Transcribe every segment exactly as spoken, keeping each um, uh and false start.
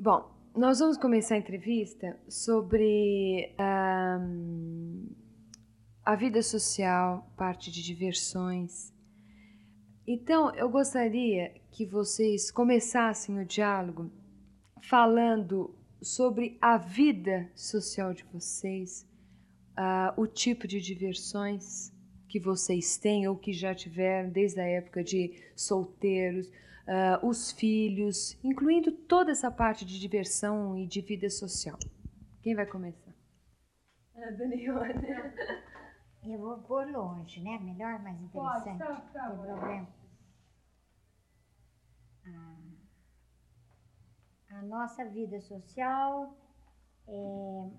Bom, nós vamos começar a entrevista sobre ahm, a vida social, parte de diversões. Então, eu gostaria que vocês começassem o diálogo falando sobre a vida social de vocês, ah, o tipo de diversões que vocês têm ou que já tiveram desde a época de solteiros, ah, os filhos, incluindo toda essa parte de diversão e de vida social. Quem vai começar? A Daniela. Eu vou por longe, né? Melhor, mais interessante. Pode, tá, tá. Não tem problema. A, a nossa vida social é,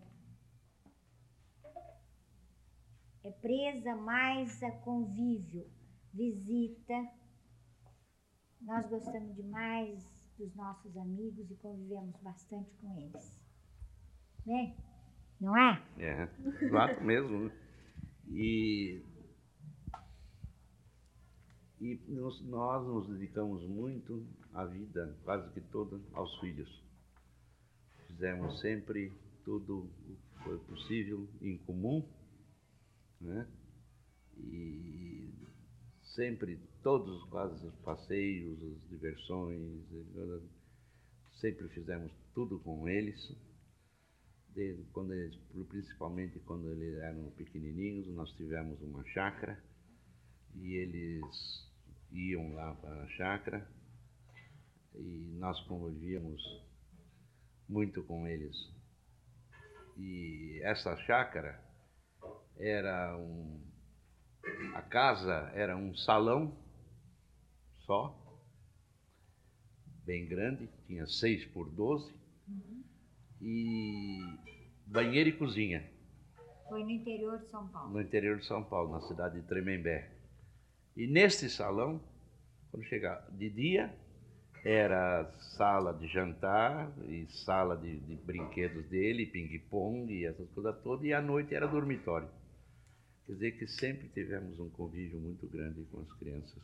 é presa mais a convívio, visita. Nós gostamos demais dos nossos amigos e convivemos bastante com eles. Né? Não é? É, exato mesmo. Né? E, e nós, nós nos dedicamos muito a vida, quase que toda, aos filhos. Fizemos sempre tudo o que foi possível em comum, né? E sempre, todos quase os passeios, as diversões, sempre fizemos tudo com eles. Desde quando eles, principalmente quando eles eram pequenininhos, nós tivemos uma chácara e eles iam lá para a chácara e nós convivíamos muito com eles. E essa chácara era um... a casa era um salão só, bem grande, tinha seis por doze. Uhum. E banheiro e cozinha. Foi no interior de São Paulo. No interior de São Paulo, na cidade de Tremembé. E neste salão, quando chegava de dia, era sala de jantar e sala de, de brinquedos dele, ping-pong e essas coisas todas, e à noite era dormitório. Quer dizer que sempre tivemos um convívio muito grande com as crianças.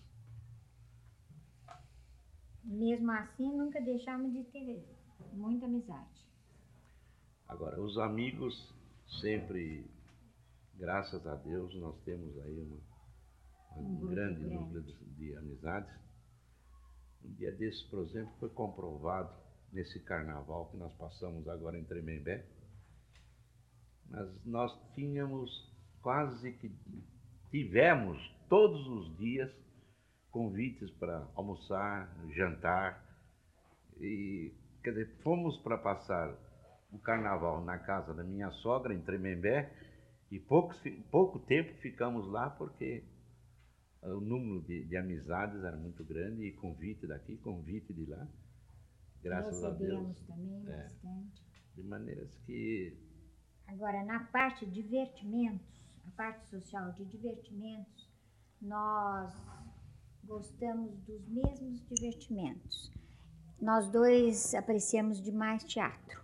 Mesmo assim, nunca deixamos de ter muita amizade. Agora, os amigos sempre, graças a Deus, nós temos aí uma, uma um grande, grande número de, de amizades. Um dia desses, por exemplo, foi comprovado nesse carnaval que nós passamos agora em Tremembé. Mas nós tínhamos quase que, tivemos todos os dias convites para almoçar, jantar. E, quer dizer, fomos para passar o carnaval na casa da minha sogra, em Tremembé, e pouco, pouco tempo ficamos lá porque o número de, de amizades era muito grande, e convite daqui, convite de lá, graças a Deus. Recebemos também é, bastante. De maneiras que... Agora, na parte de divertimentos, a parte social de divertimentos, nós gostamos dos mesmos divertimentos. Nós dois apreciamos demais teatro.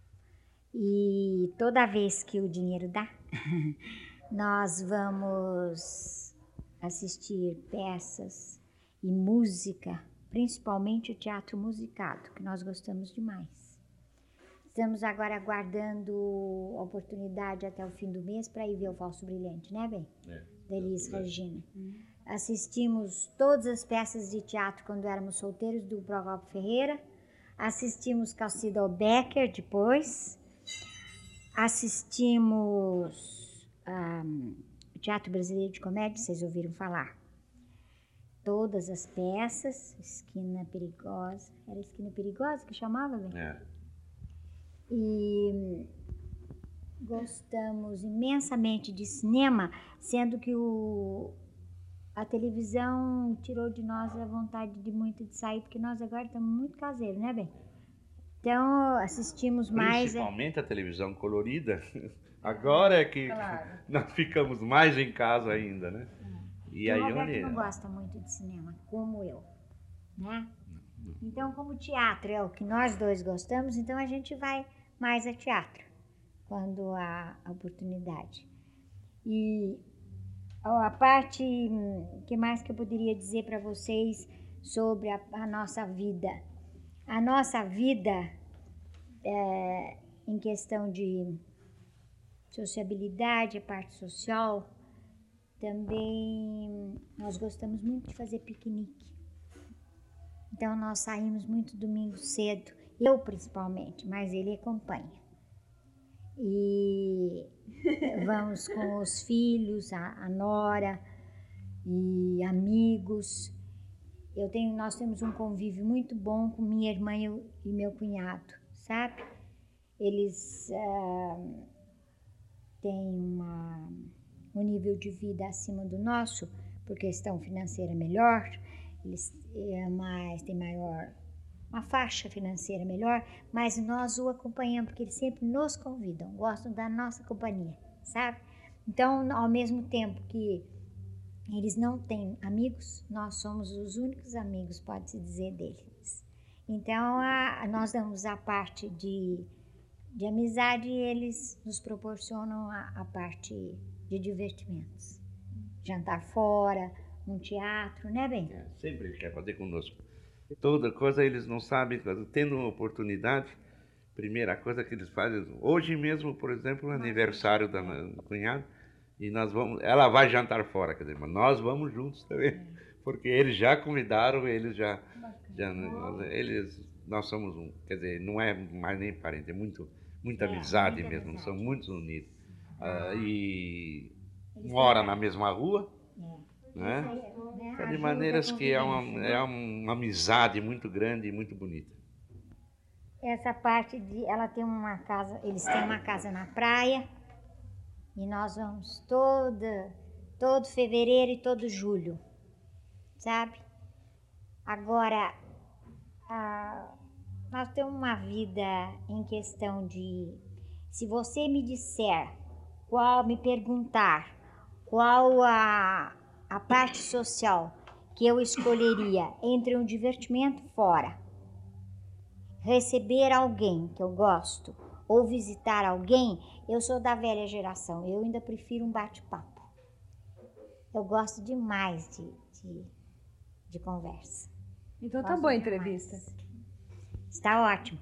E toda vez que o dinheiro dá, nós vamos assistir peças e música, principalmente o teatro musicado, que nós gostamos demais. Estamos agora aguardando a oportunidade até o fim do mês para ir ver o Falso Brilhante, né, bem? É, da Elis é. Regina. Hum. Assistimos todas as peças de teatro quando éramos solteiros do Procopio Ferreira. Assistimos Calcido Becker depois. Assistimos um, o Teatro Brasileiro de Comédia, vocês ouviram falar. Todas as peças, Esquina Perigosa. Era Esquina Perigosa que chamava, bem? É. E gostamos imensamente de cinema, sendo que o, a televisão tirou de nós a vontade de muito de sair, porque nós agora estamos muito caseiros, né, bem? Então, assistimos mais... Principalmente a televisão colorida. Agora é que claro. Nós ficamos mais em casa ainda, né? É. E o aí Roberto onde... não gosta muito de cinema, como eu, né? Então, como teatro é o que nós dois gostamos, então a gente vai mais a teatro, quando há a oportunidade. E a parte que mais que eu poderia dizer para vocês sobre a, a nossa vida. A nossa vida é, em questão de sociabilidade, a parte social, também nós gostamos muito de fazer piquenique. Então nós saímos muito domingo cedo, eu principalmente, mas ele acompanha. E vamos com os filhos, a, a nora e amigos. Eu tenho, nós temos um convívio muito bom com minha irmã e, eu, e meu cunhado, sabe? Eles ah, têm uma, um nível de vida acima do nosso, por questão financeira melhor, eles é, mais, têm maior, uma faixa financeira melhor, mas nós o acompanhamos, porque eles sempre nos convidam, gostam da nossa companhia, sabe? Então, ao mesmo tempo que eles não têm amigos, nós somos os únicos amigos, pode-se dizer, deles. Então, a, nós damos a parte de, de amizade e eles nos proporcionam a, a parte de divertimentos. Jantar fora, um teatro, né, bem? É, sempre ele quer fazer conosco. Toda coisa eles não sabem, tendo uma oportunidade, primeira coisa que eles fazem, hoje mesmo, por exemplo, o aniversário da cunhada, e nós vamos, ela vai jantar fora, quer dizer, mas nós vamos juntos também, porque eles já convidaram, eles já, já eles, nós somos um, quer dizer, não é mais nem parente, é muito, muita É, amizade muita mesmo, amizade. são muito unidos. Ah. Ah, e Eles mora têm- na mesma rua, É. né? Isso aí, né, Então, de ajuda maneiras a que é uma, convivência, é né? uma amizade muito grande e muito bonita. Essa parte de, ela tem uma casa, eles têm uma casa na praia e nós vamos toda, todo fevereiro e todo julho, sabe? Agora, ah, nós temos uma vida em questão de, se você me disser, qual, me perguntar qual a, a parte social que eu escolheria entre um divertimento fora, receber alguém que eu gosto ou visitar alguém, eu sou da velha geração, eu ainda prefiro um bate-papo. Eu gosto demais de, de, de conversa. Então tá Gosto boa a demais. entrevista. Está ótimo.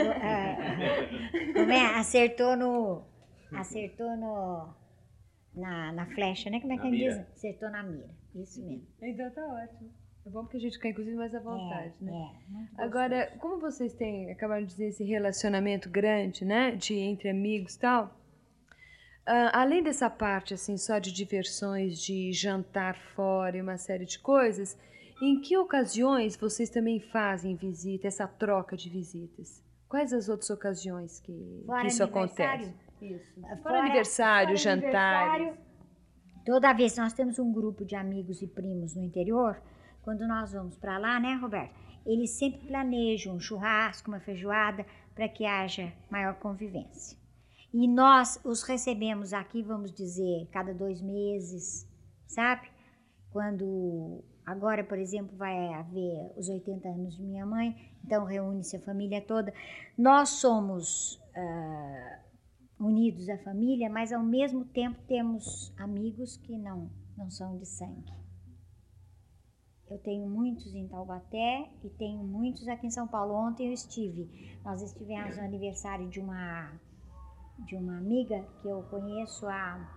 Como é? Acertou no. Acertou no. Na, na flecha, né? Como é Na que mira. diz? Acertou na mira. Isso mesmo. Então tá ótimo. É bom porque a gente fica, inclusive, mais à vontade, é, né? É, muito Agora, gostoso. como vocês têm, acabaram de dizer, esse relacionamento grande, né, de entre amigos e tal, ah, além dessa parte, assim, só de diversões, de jantar fora e uma série de coisas, em que ocasiões vocês também fazem visita, essa troca de visitas? Quais as outras ocasiões que, Fora que isso aniversário? acontece? Isso. Fora, Fora- aniversário, fora jantares. aniversário, toda vez que nós temos um grupo de amigos e primos no interior, quando nós vamos para lá, né, Roberto? Eles sempre planejam um churrasco, uma feijoada, para que haja maior convivência. E nós os recebemos aqui, vamos dizer, cada dois meses, sabe? Quando agora, por exemplo, vai haver os oitenta anos de minha mãe, então reúne-se a família toda. Nós somos ah, unidos à família, mas ao mesmo tempo temos amigos que não, não são de sangue. Eu tenho muitos em Taubaté e tenho muitos aqui em São Paulo. Ontem eu estive, nós estivemos no aniversário de uma, de uma amiga que eu conheço há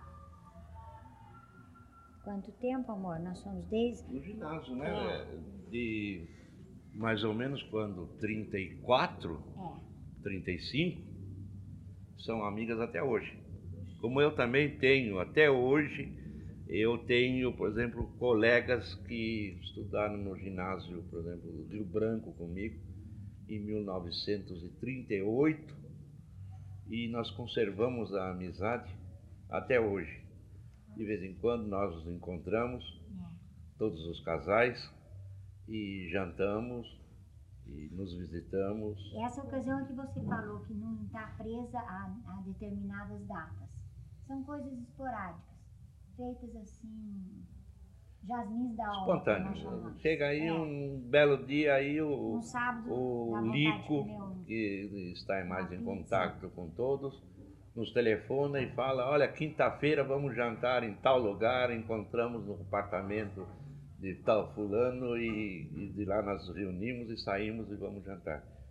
quanto tempo, amor? Nós somos desde... No ginásio, né? De mais ou menos quando? trinta e quatro, É, trinta e cinco, são amigas até hoje. Como eu também tenho até hoje, eu tenho, por exemplo, colegas que estudaram no ginásio, por exemplo, Rio Branco comigo, em mil novecentos e trinta e oito, e nós conservamos a amizade até hoje. De vez em quando nós nos encontramos, todos os casais, e jantamos, e nos visitamos. essa ocasião que você falou que não está presa a, a determinadas datas, são coisas esporádicas, feitas assim, jasmins da alma, que nós Espontâneo. chamamos. Chega aí É. um belo dia aí o, Um sábado, dá o vontade de Lico, comer um- que está mais uma em pizza. contato com todos, nos telefona e fala, olha, quinta-feira vamos jantar em tal lugar, encontramos no apartamento de tal fulano e, e de lá nós nos reunimos e saímos e vamos jantar.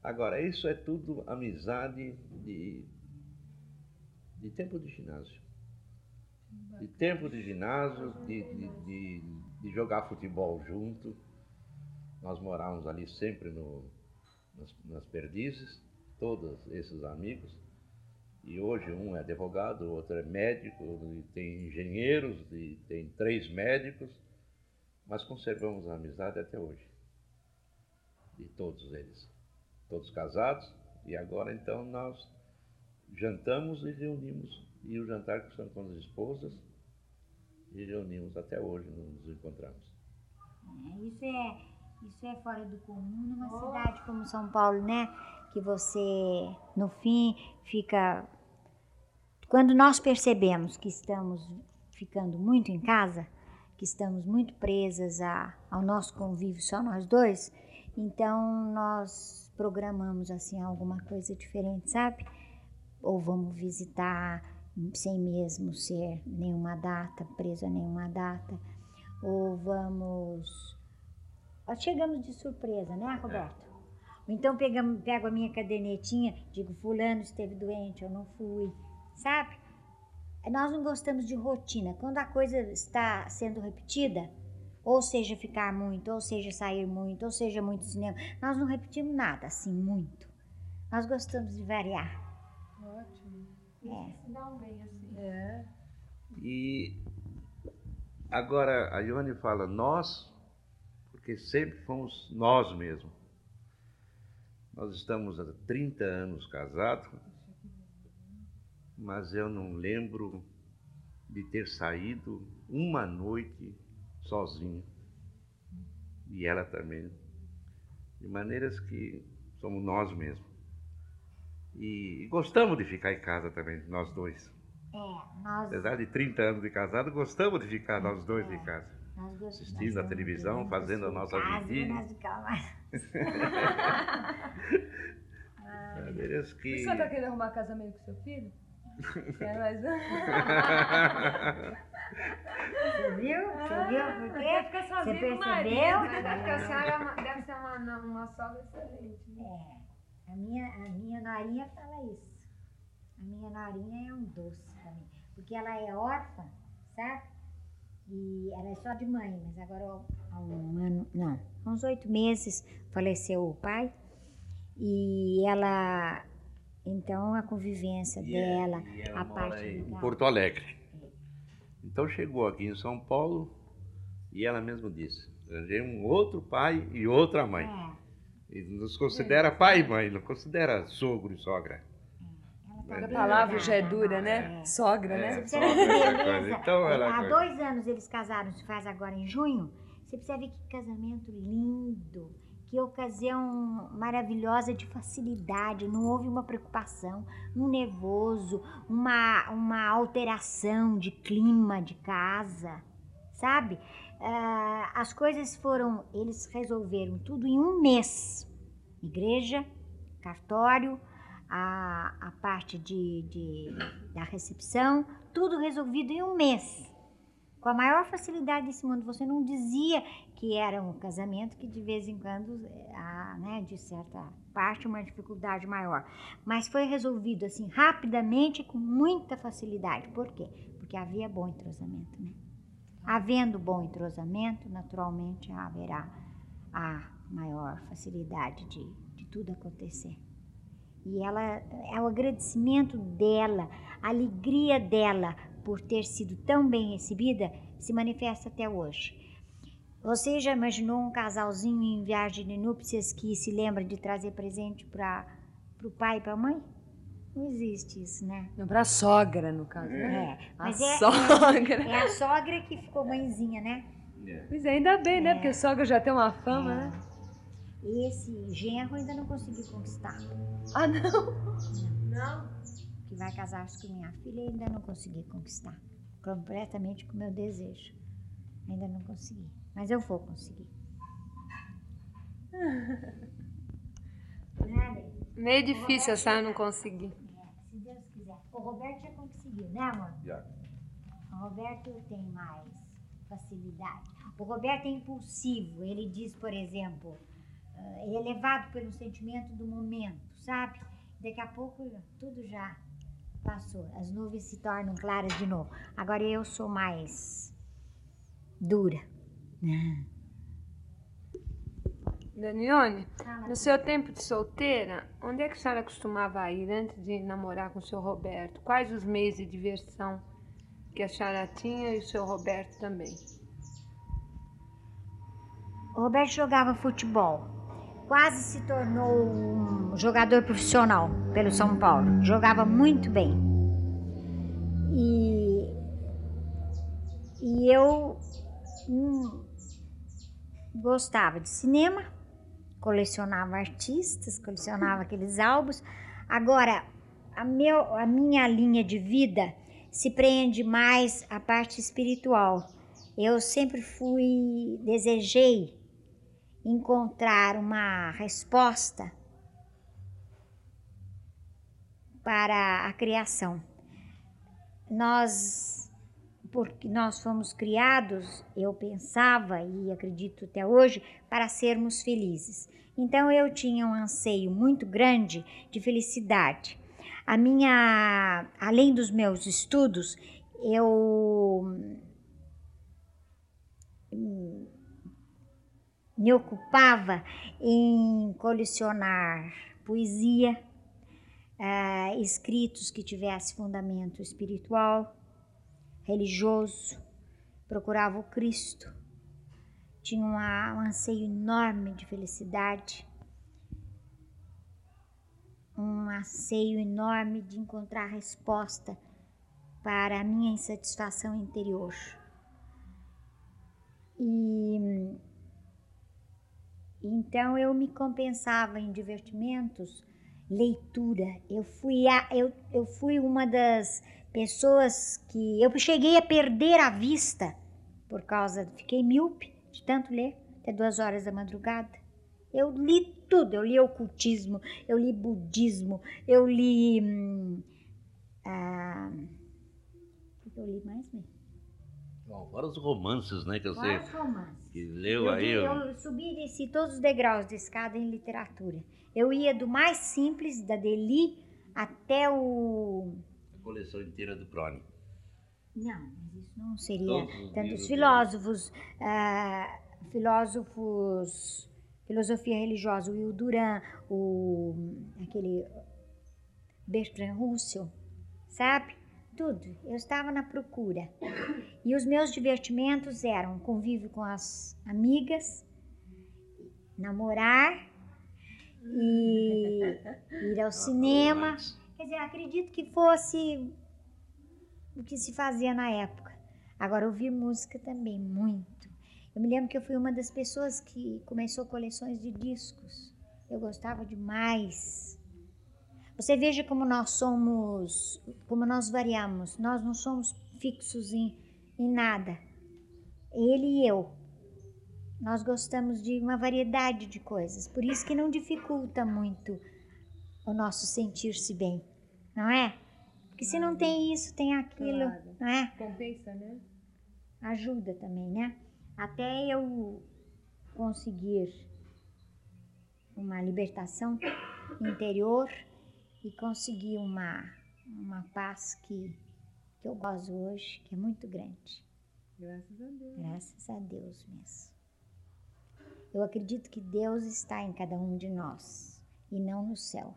Agora, isso é tudo amizade de, de tempo de ginásio. De tempo de ginásio, de, de, de, de jogar futebol junto. Nós morávamos ali sempre no, nas, nas Perdizes, todos esses amigos. E hoje um é advogado, o outro é médico, e tem engenheiros, e tem três médicos. Mas conservamos a amizade até hoje. De todos eles. Todos casados. E agora então nós jantamos e reunimos. E o jantar que são com as esposas. E reunimos até hoje, nos encontramos. É, isso, é, isso é fora do comum numa oh. cidade como São Paulo, né? Que você, no fim, fica... Quando nós percebemos que estamos ficando muito em casa, que estamos muito presas a, ao nosso convívio, só nós dois, então nós programamos assim alguma coisa diferente, sabe? Ou vamos visitar... sem mesmo ser nenhuma data, preso a nenhuma data, ou vamos... Chegamos de surpresa, né, Roberto? Ou então pegamos, pego a minha cadernetinha, digo, fulano esteve doente, eu não fui, sabe? Nós não gostamos de rotina. Quando a coisa está sendo repetida, ou seja, ficar muito, ou seja, sair muito, ou seja, muito cinema, nós não repetimos nada, assim, muito. Nós gostamos de variar. Ótimo. É. Se dá um bem assim. É. E agora a Ione fala nós, porque sempre fomos nós mesmos. Nós estamos há trinta anos casados, mas eu não lembro de ter saído uma noite sozinho. E ela também. De maneiras que somos nós mesmos. E gostamos de ficar em casa também, nós dois. É, nós... Apesar de trinta anos de casado, gostamos de ficar nós dois é, em casa. Nós gostamos, assistindo a televisão, fazendo a nossa vidinha. Nós ficamos... Maneiras que... Você está querendo arrumar casamento com seu filho? É, mas... Você viu? Você viu por quê? Quer ficar Você sozinho com o percebeu? marido, né? Porque a senhora deve ser uma, uma sogra excelente. Né? É, a minha, a minha norinha fala isso. A minha norinha é um doce pra mim. Porque ela é órfã, sabe? E ela é só de mãe, mas agora há um ano, não, há uns oito meses faleceu o pai. E ela, então a convivência e dela, é, e ela a mora parte em legal. Porto Alegre. Então chegou aqui em São Paulo e ela mesma disse, arranjei um outro pai e outra mãe. É. E nos considera é. pai e mãe, não considera sogro e sogra. A palavra já é dura, né? É. Sogra, é, né? Você precisa ver que beleza. Então, ela Há coisa. dois anos eles casaram, se faz agora em junho. Você precisa ver que casamento lindo, que ocasião maravilhosa de facilidade. Não houve uma preocupação, um nervoso, uma, uma alteração de clima de casa, sabe? Uh, as coisas foram, eles resolveram tudo em um mês. Igreja, cartório, a, a parte de, de, da recepção, tudo resolvido em um mês. Com a maior facilidade desse mundo. Você não dizia que era um casamento que de vez em quando, há, né, de certa parte, uma dificuldade maior. Mas foi resolvido assim, rapidamente, com muita facilidade. Por quê? Porque havia bom entrosamento, né? Havendo bom entrosamento, naturalmente haverá a maior facilidade de, de tudo acontecer. E ela, é o agradecimento dela, a alegria dela por ter sido tão bem recebida, se manifesta até hoje. Você já imaginou um casalzinho em viagem de núpcias que se lembra de trazer presente para o pai e para a mãe? Não existe isso, né? Não, para a sogra, no caso, né? É, mas a é, sogra. É, é a sogra que ficou mãezinha, né? É. Pois é, ainda bem, né? É. Porque a sogra já tem uma fama, É. né? E esse genro ainda não consegui conquistar. Ah, não? Não? Que vai casar-se com minha filha, ainda não consegui conquistar. Completamente com o meu desejo. Ainda não consegui. Mas eu vou conseguir. Meio difícil essa eu não conseguir. É, se Deus quiser. O Roberto já conseguiu, né, amor? Já. O Roberto tem mais facilidade. O Roberto é impulsivo. Ele diz, por exemplo, é levado pelo sentimento do momento, sabe? Daqui a pouco tudo já passou, as nuvens se tornam claras de novo. Agora eu sou mais dura. Danione, no seu tempo de solteira, onde é que a senhora costumava ir antes de namorar com o seu Roberto? Quais os meios de diversão que a senhora tinha e o seu Roberto também? O Roberto jogava futebol, quase se tornou um jogador profissional pelo São Paulo, jogava muito bem. E, e eu hum, gostava de cinema, colecionava artistas, colecionava aqueles álbuns. Agora, a, meu, a minha linha de vida se prende mais à parte espiritual. Eu sempre fui, desejei encontrar uma resposta para a criação. Nós, porque nós fomos criados, eu pensava e acredito até hoje, para sermos felizes. Então eu tinha um anseio muito grande de felicidade. A minha, além dos meus estudos, eu me ocupava em colecionar poesia, uh, escritos que tivessem fundamento espiritual, religioso, procurava o Cristo, tinha uma, um anseio enorme de felicidade, um anseio enorme de encontrar resposta para a minha insatisfação interior. E então eu me compensava em divertimentos, leitura. Eu fui, a, eu, eu fui uma das pessoas que eu cheguei a perder a vista por causa, fiquei míope de tanto ler, até duas horas da madrugada. Eu li tudo, eu li ocultismo, eu li budismo, eu li... Hum, ah, o que eu li mais mesmo? Bom, vários romances, né, que você Vários romances. que leu Eu, aí. eu, Eu... eu subi e desci todos os degraus de escada em literatura. Eu ia do mais simples, da Deli, até o... A coleção inteira do Prone. Não, mas isso não seria... Todos Tanto os os filósofos, ah, filósofos, filosofia religiosa, o Will Durant, o, aquele Bertrand Russell, sabe? Tudo. Eu estava na procura. E os meus divertimentos eram convívio com as amigas, namorar e ir ao cinema. Quer dizer, acredito que fosse o que se fazia na época. Agora, ouvir música também, muito. Eu me lembro que eu fui uma das pessoas que começou coleções de discos. Eu gostava demais. Você veja como nós somos, como nós variamos. Nós não somos fixos em, em nada. Ele e eu. Nós gostamos de uma variedade de coisas. Por isso que não dificulta muito o nosso sentir-se bem. Não é? Porque se não tem isso, tem aquilo. Claro. Não é? Compensa, né? Ajuda também, né? Até eu conseguir uma libertação interior e conseguir uma, uma paz que, que eu gosto hoje, que é muito grande. Graças a Deus. Graças a Deus mesmo. Eu acredito que Deus está em cada um de nós e não no céu.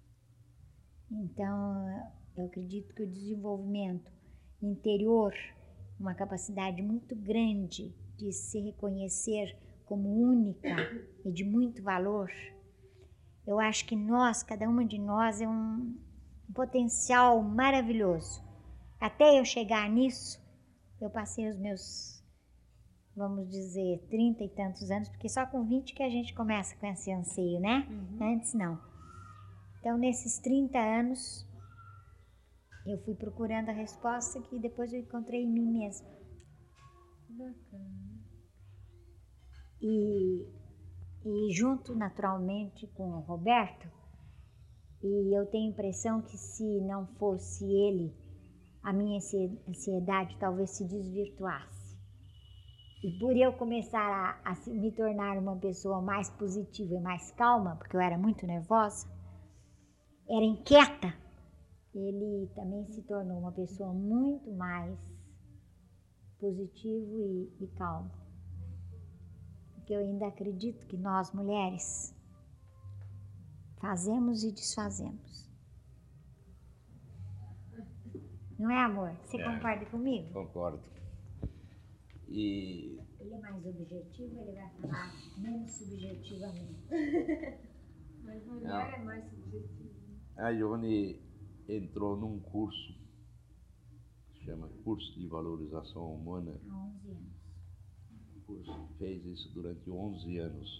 Então, eu acredito que o desenvolvimento interior, uma capacidade muito grande de se reconhecer como única e de muito valor, eu acho que nós, cada uma de nós, é um, um potencial maravilhoso. Até eu chegar nisso, eu passei os meus, vamos dizer, trinta e tantos anos, porque só com vinte que a gente começa com esse anseio, né? Uhum. Antes não. Então, nesses trinta anos, eu fui procurando a resposta que depois eu encontrei em mim mesma. Bacana. E, e junto, naturalmente, com o Roberto, e eu tenho a impressão que se não fosse ele, a minha ansiedade talvez se desvirtuasse. E por eu começar a, a se- me tornar uma pessoa mais positiva e mais calma, porque eu era muito nervosa, era inquieta, ele também se tornou uma pessoa muito mais positivo e, e calmo. Porque eu ainda acredito que nós, mulheres, fazemos e desfazemos. Não é, amor? Você É. concorda comigo? Concordo. E Ele é mais objetivo, ele vai falar menos subjetivamente. Mas mulher Não. é mais subjetiva. a Ione entrou num curso, que chama Curso de Valorização Humana. Há onze anos. O curso fez isso durante onze anos.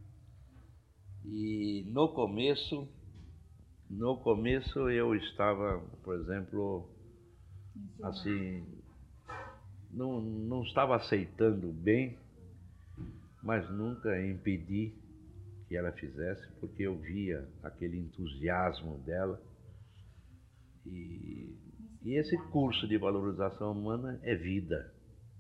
E no começo, no começo eu estava, por exemplo, assim, não, não estava aceitando bem, mas nunca impedi que ela fizesse, porque eu via aquele entusiasmo dela. E, e esse curso de valorização humana é vida.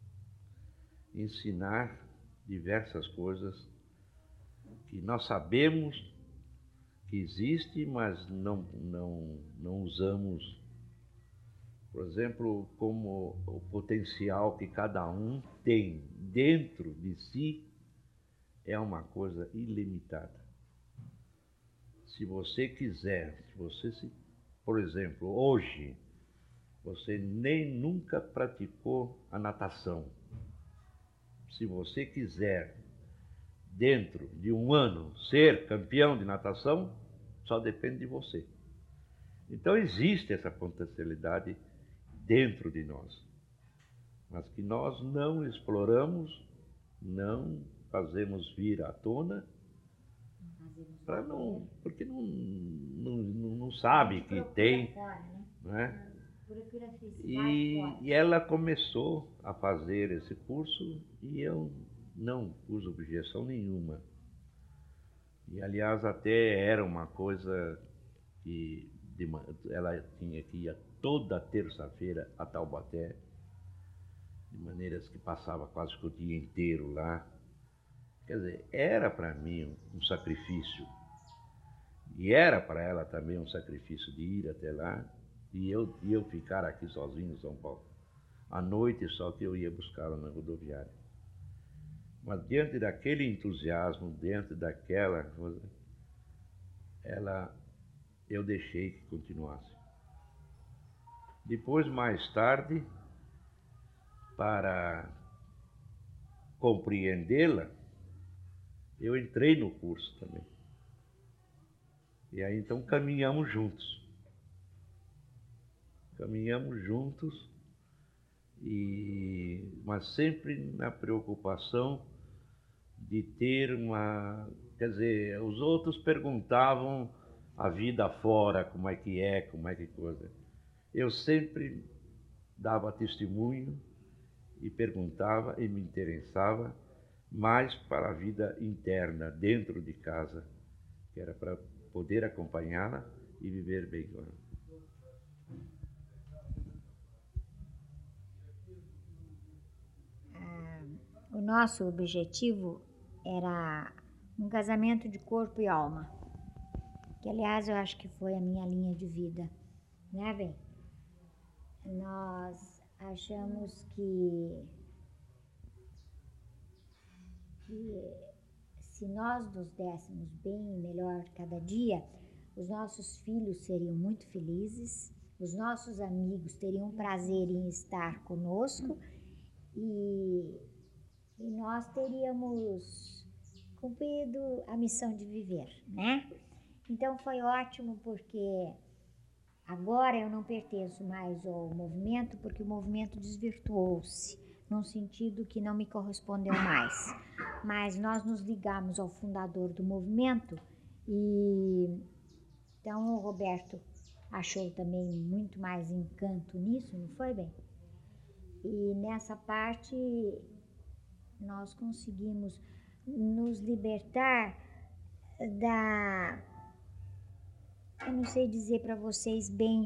Ensinar diversas coisas que nós sabemos que existe, mas não, não, não usamos. Por exemplo, como o potencial que cada um tem dentro de si é uma coisa ilimitada. Se você quiser, se você se, por exemplo, hoje, você nem nunca praticou a natação. Se você quiser, dentro de um ano, ser campeão de natação, só depende de você. Então existe essa potencialidade dentro de nós, mas que nós não exploramos, não fazemos vir à tona, para não, porque não, não, não, não sabe que tem, não é? E, e ela começou a fazer esse curso e eu não pus objeção nenhuma. E aliás até era uma coisa que de, ela tinha que ir toda terça-feira a Taubaté, de maneiras que passava quase que o dia inteiro lá. Quer dizer, era para mim um sacrifício. E era para ela também um sacrifício de ir até lá e eu, e eu ficar aqui sozinho em São Paulo. À noite só que eu ia buscá-la na rodoviária. Mas diante daquele entusiasmo, diante daquela coisa, ela, eu deixei que continuasse. Depois, mais tarde, para compreendê-la, eu entrei no curso também. E aí então caminhamos juntos. Caminhamos juntos, e, mas sempre na preocupação de ter uma... Quer dizer, os outros perguntavam a vida fora, como é que é, como é que coisa. Eu sempre dava testemunho e perguntava e me interessava mais para a vida interna, dentro de casa, que era para poder acompanhá-la e viver bem com ela. O nosso objetivo era um casamento de corpo e alma, que aliás eu acho que foi a minha linha de vida, né, bem? Nós achamos que, que se nós nos dessemos bem e melhor cada dia, os nossos filhos seriam muito felizes, os nossos amigos teriam prazer em estar conosco e, e nós teríamos cumprido a missão de viver, né? Então foi ótimo porque agora eu não pertenço mais ao movimento, porque o movimento desvirtuou-se, num sentido que não me correspondeu mais. Mas nós nos ligamos ao fundador do movimento e então o Roberto achou também muito mais encanto nisso, não foi, bem? E nessa parte nós conseguimos nos libertar da... eu não sei dizer para vocês bem,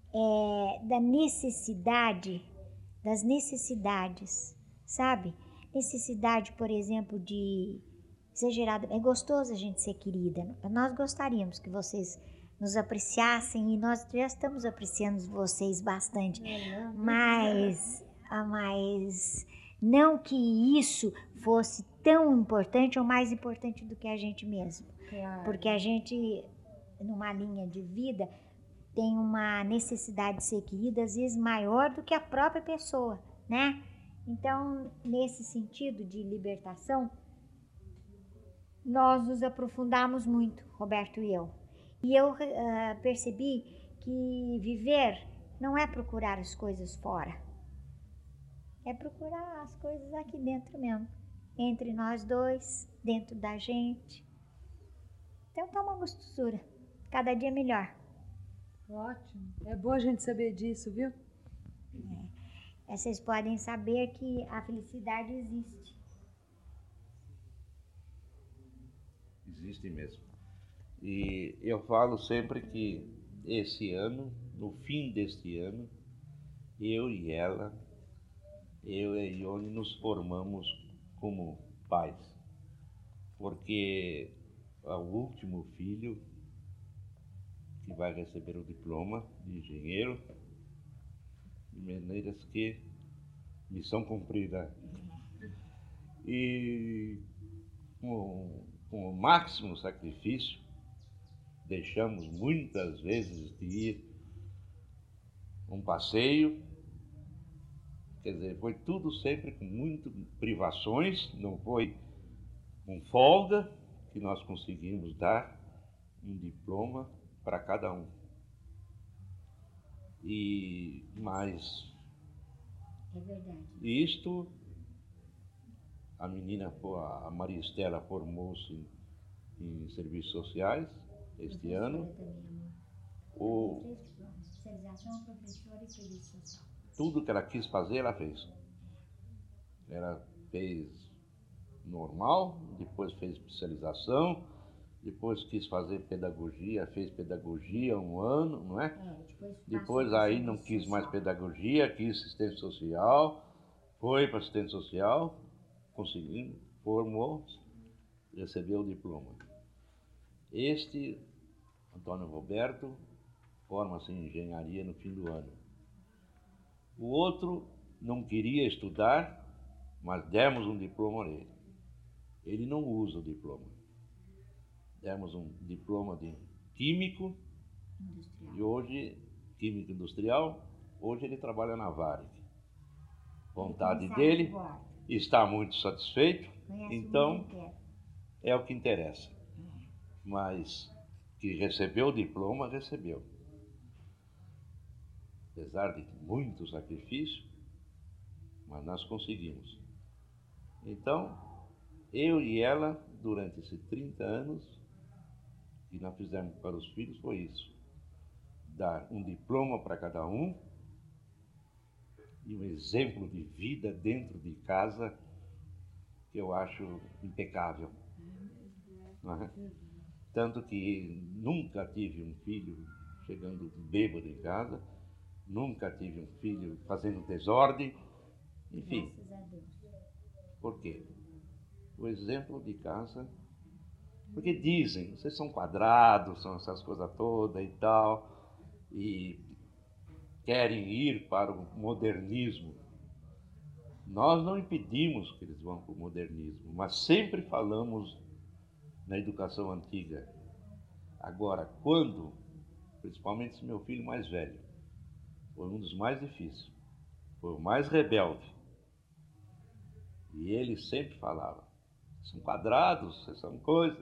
é, da necessidade, das necessidades, sabe? necessidade, por exemplo, de exagerado. É gostoso a gente ser querida. Nós gostaríamos que vocês nos apreciassem e nós já estamos apreciando vocês bastante. Mas, ah, mas não que isso fosse tão importante ou mais importante do que a gente mesmo. Claro. Porque a gente, numa linha de vida, tem uma necessidade de ser querida, às vezes maior do que a própria pessoa, né? Então, nesse sentido de libertação, nós nos aprofundamos muito, Roberto e eu. E eu uh, percebi que viver não é procurar as coisas fora, é procurar as coisas aqui dentro mesmo, entre nós dois, dentro da gente. Então tá uma gostosura, cada dia melhor. Ótimo, é bom a gente saber disso, viu? É. Vocês podem saber que a felicidade existe. Existe mesmo. E eu falo sempre que esse ano, no fim deste ano, eu e ela, eu e a Ione nos formamos como pais. Porque o último filho, que vai receber o diploma de engenheiro, de maneiras que missão cumprida. E com, com o máximo sacrifício, deixamos muitas vezes de ir um passeio, quer dizer, foi tudo sempre com muitas privações, não foi com folga que nós conseguimos dar um diploma para cada um. E mais, é verdade. Isto, a menina, a Maria Estela, formou-se em, em serviços sociais este ano. O, especialização, professora e serviço social. Tudo que ela quis fazer, ela fez. Ela fez normal, depois fez especialização, depois quis fazer pedagogia, fez pedagogia um ano, não é? É, depois depois aí não quis mais pedagogia, quis assistente social, foi para assistente social, conseguindo, formou, recebeu o diploma. Este, Antônio Roberto, forma-se em engenharia no fim do ano. O outro não queria estudar, mas demos um diploma a ele. Ele não usa o diploma. Demos um diploma de químico, industrial. E hoje, químico industrial, hoje ele trabalha na Varig. Vontade dele, está muito satisfeito, então é o que interessa. Mas que recebeu o diploma, recebeu. Apesar de muito sacrifício, mas nós conseguimos. Então, eu e ela, durante esses trinta anos, que nós fizemos para os filhos foi isso. Dar um diploma para cada um e um exemplo de vida dentro de casa que eu acho impecável. Não é? Tanto que nunca tive um filho chegando bêbado em casa, nunca tive um filho fazendo desordem, enfim. Graças a Deus. Por quê? O exemplo de casa, porque dizem, vocês são quadrados, são essas coisas todas e tal, e querem ir para o modernismo. Nós não impedimos que eles vão para o modernismo, mas sempre falamos na educação antiga. Agora, quando, principalmente esse meu filho mais velho, foi um dos mais difíceis, foi o mais rebelde, e ele sempre falava, são quadrados, são coisas.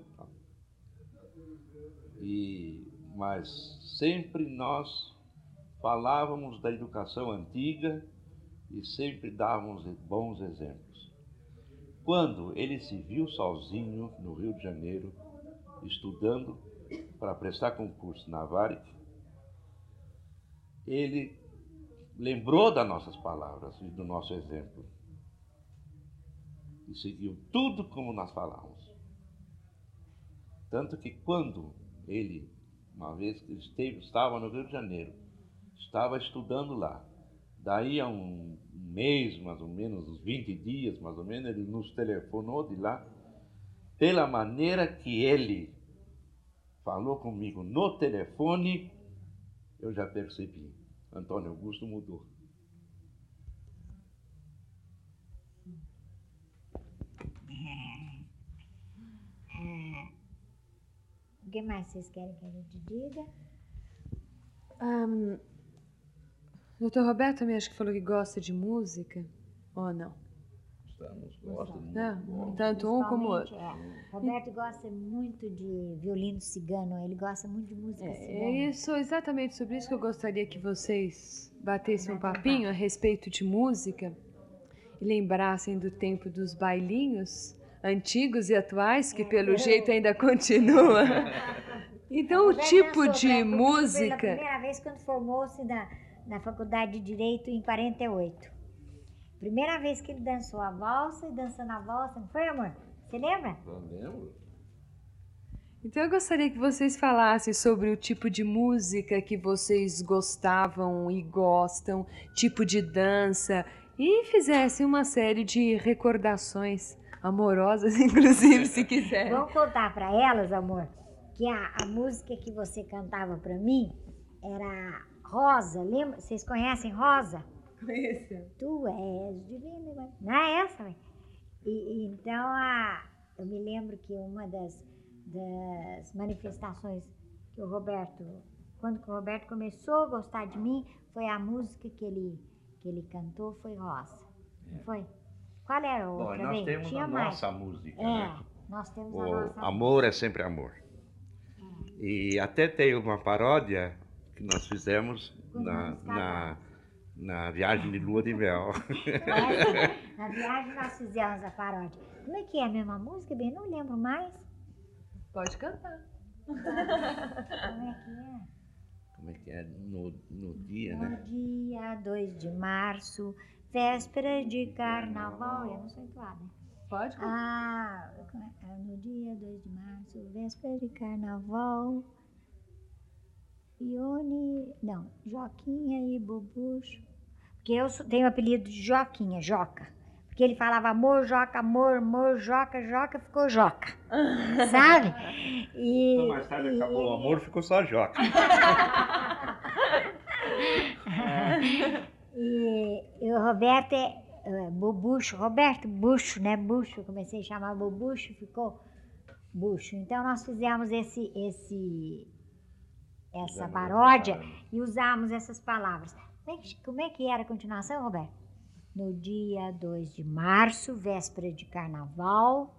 E, mas sempre nós falávamos da educação antiga e sempre dávamos bons exemplos. Quando ele se viu sozinho no Rio de Janeiro, estudando para prestar concurso na Varig, ele lembrou das nossas palavras e do nosso exemplo. E seguiu tudo como nós falamos. Tanto que quando ele, uma vez que esteve, estava no Rio de Janeiro, estava estudando lá, Daí a um mês, mais ou menos, uns vinte dias, mais ou menos, ele nos telefonou de lá. Pela maneira que ele falou comigo no telefone, eu já percebi. Antônio Augusto mudou. O que mais vocês querem que a gente diga? Um, doutor Roberto também acho que falou que gosta de música, ou não? Estamos, gosta de É, música. tanto um como o outro. É. Roberto gosta muito de violino cigano, ele gosta muito de música É, cigana. é isso, exatamente sobre isso que eu gostaria que vocês batessem um papinho a respeito de música e lembrassem do tempo dos bailinhos antigos e atuais, que pelo jeito ainda continua. Então, o tipo de música... Pela primeira vez quando formou-se na, na Faculdade de Direito em quarenta e oito. Primeira vez que ele dançou a valsa e dançando a valsa, não foi, amor? Você lembra? Eu lembro. Então eu gostaria que vocês falassem sobre o tipo de música que vocês gostavam e gostam, tipo de dança, e fizessem uma série de recordações amorosas, inclusive, se quiser. Vamos contar para elas, amor, que a, a música que você cantava para mim era Rosa. Lembra? Vocês conhecem Rosa? Conheço. Tu és divino. Não é essa, mãe? E, e então, a, eu me lembro que uma das, das manifestações que o Roberto, quando que o Roberto começou a gostar de mim, foi a música que ele, que ele cantou, foi Rosa. Não foi? Qual era a outra? Bom, nós bem? temos Tinha a mais. nossa música, É, né? nós temos a O nossa amor é sempre amor. E até tem uma paródia que nós fizemos na, na, na viagem de lua de mel. É, na viagem nós fizemos a paródia. Como é que é a mesma música, bem? Não lembro mais. Pode cantar. Como é que é? Como é que é? No, no dia, No né? dia dois de março, véspera de carnaval. Eu não sou entoada. Pode cantar. Ah, como é? Ah, no dia dois de março, véspera de carnaval. Ione. Não, Joquinha e Bobucho. Porque eu sou- tenho o apelido de Joquinha, Joca. Porque ele falava amor, Joca, amor, amor, Joca, Joca, ficou Joca. Sabe? E, Então, mais tarde e- acabou o amor, ficou só Joca. E, e o Roberto é, é Bobucho, Roberto Bucho, né? Bucho, eu comecei a chamar Bobucho, ficou Bucho. Então nós fizemos esse, esse, essa Fizemos paródia essa paródia. e usamos essas palavras. Como é, que, como é que era a continuação, Roberto? No dia dois de março, véspera de carnaval.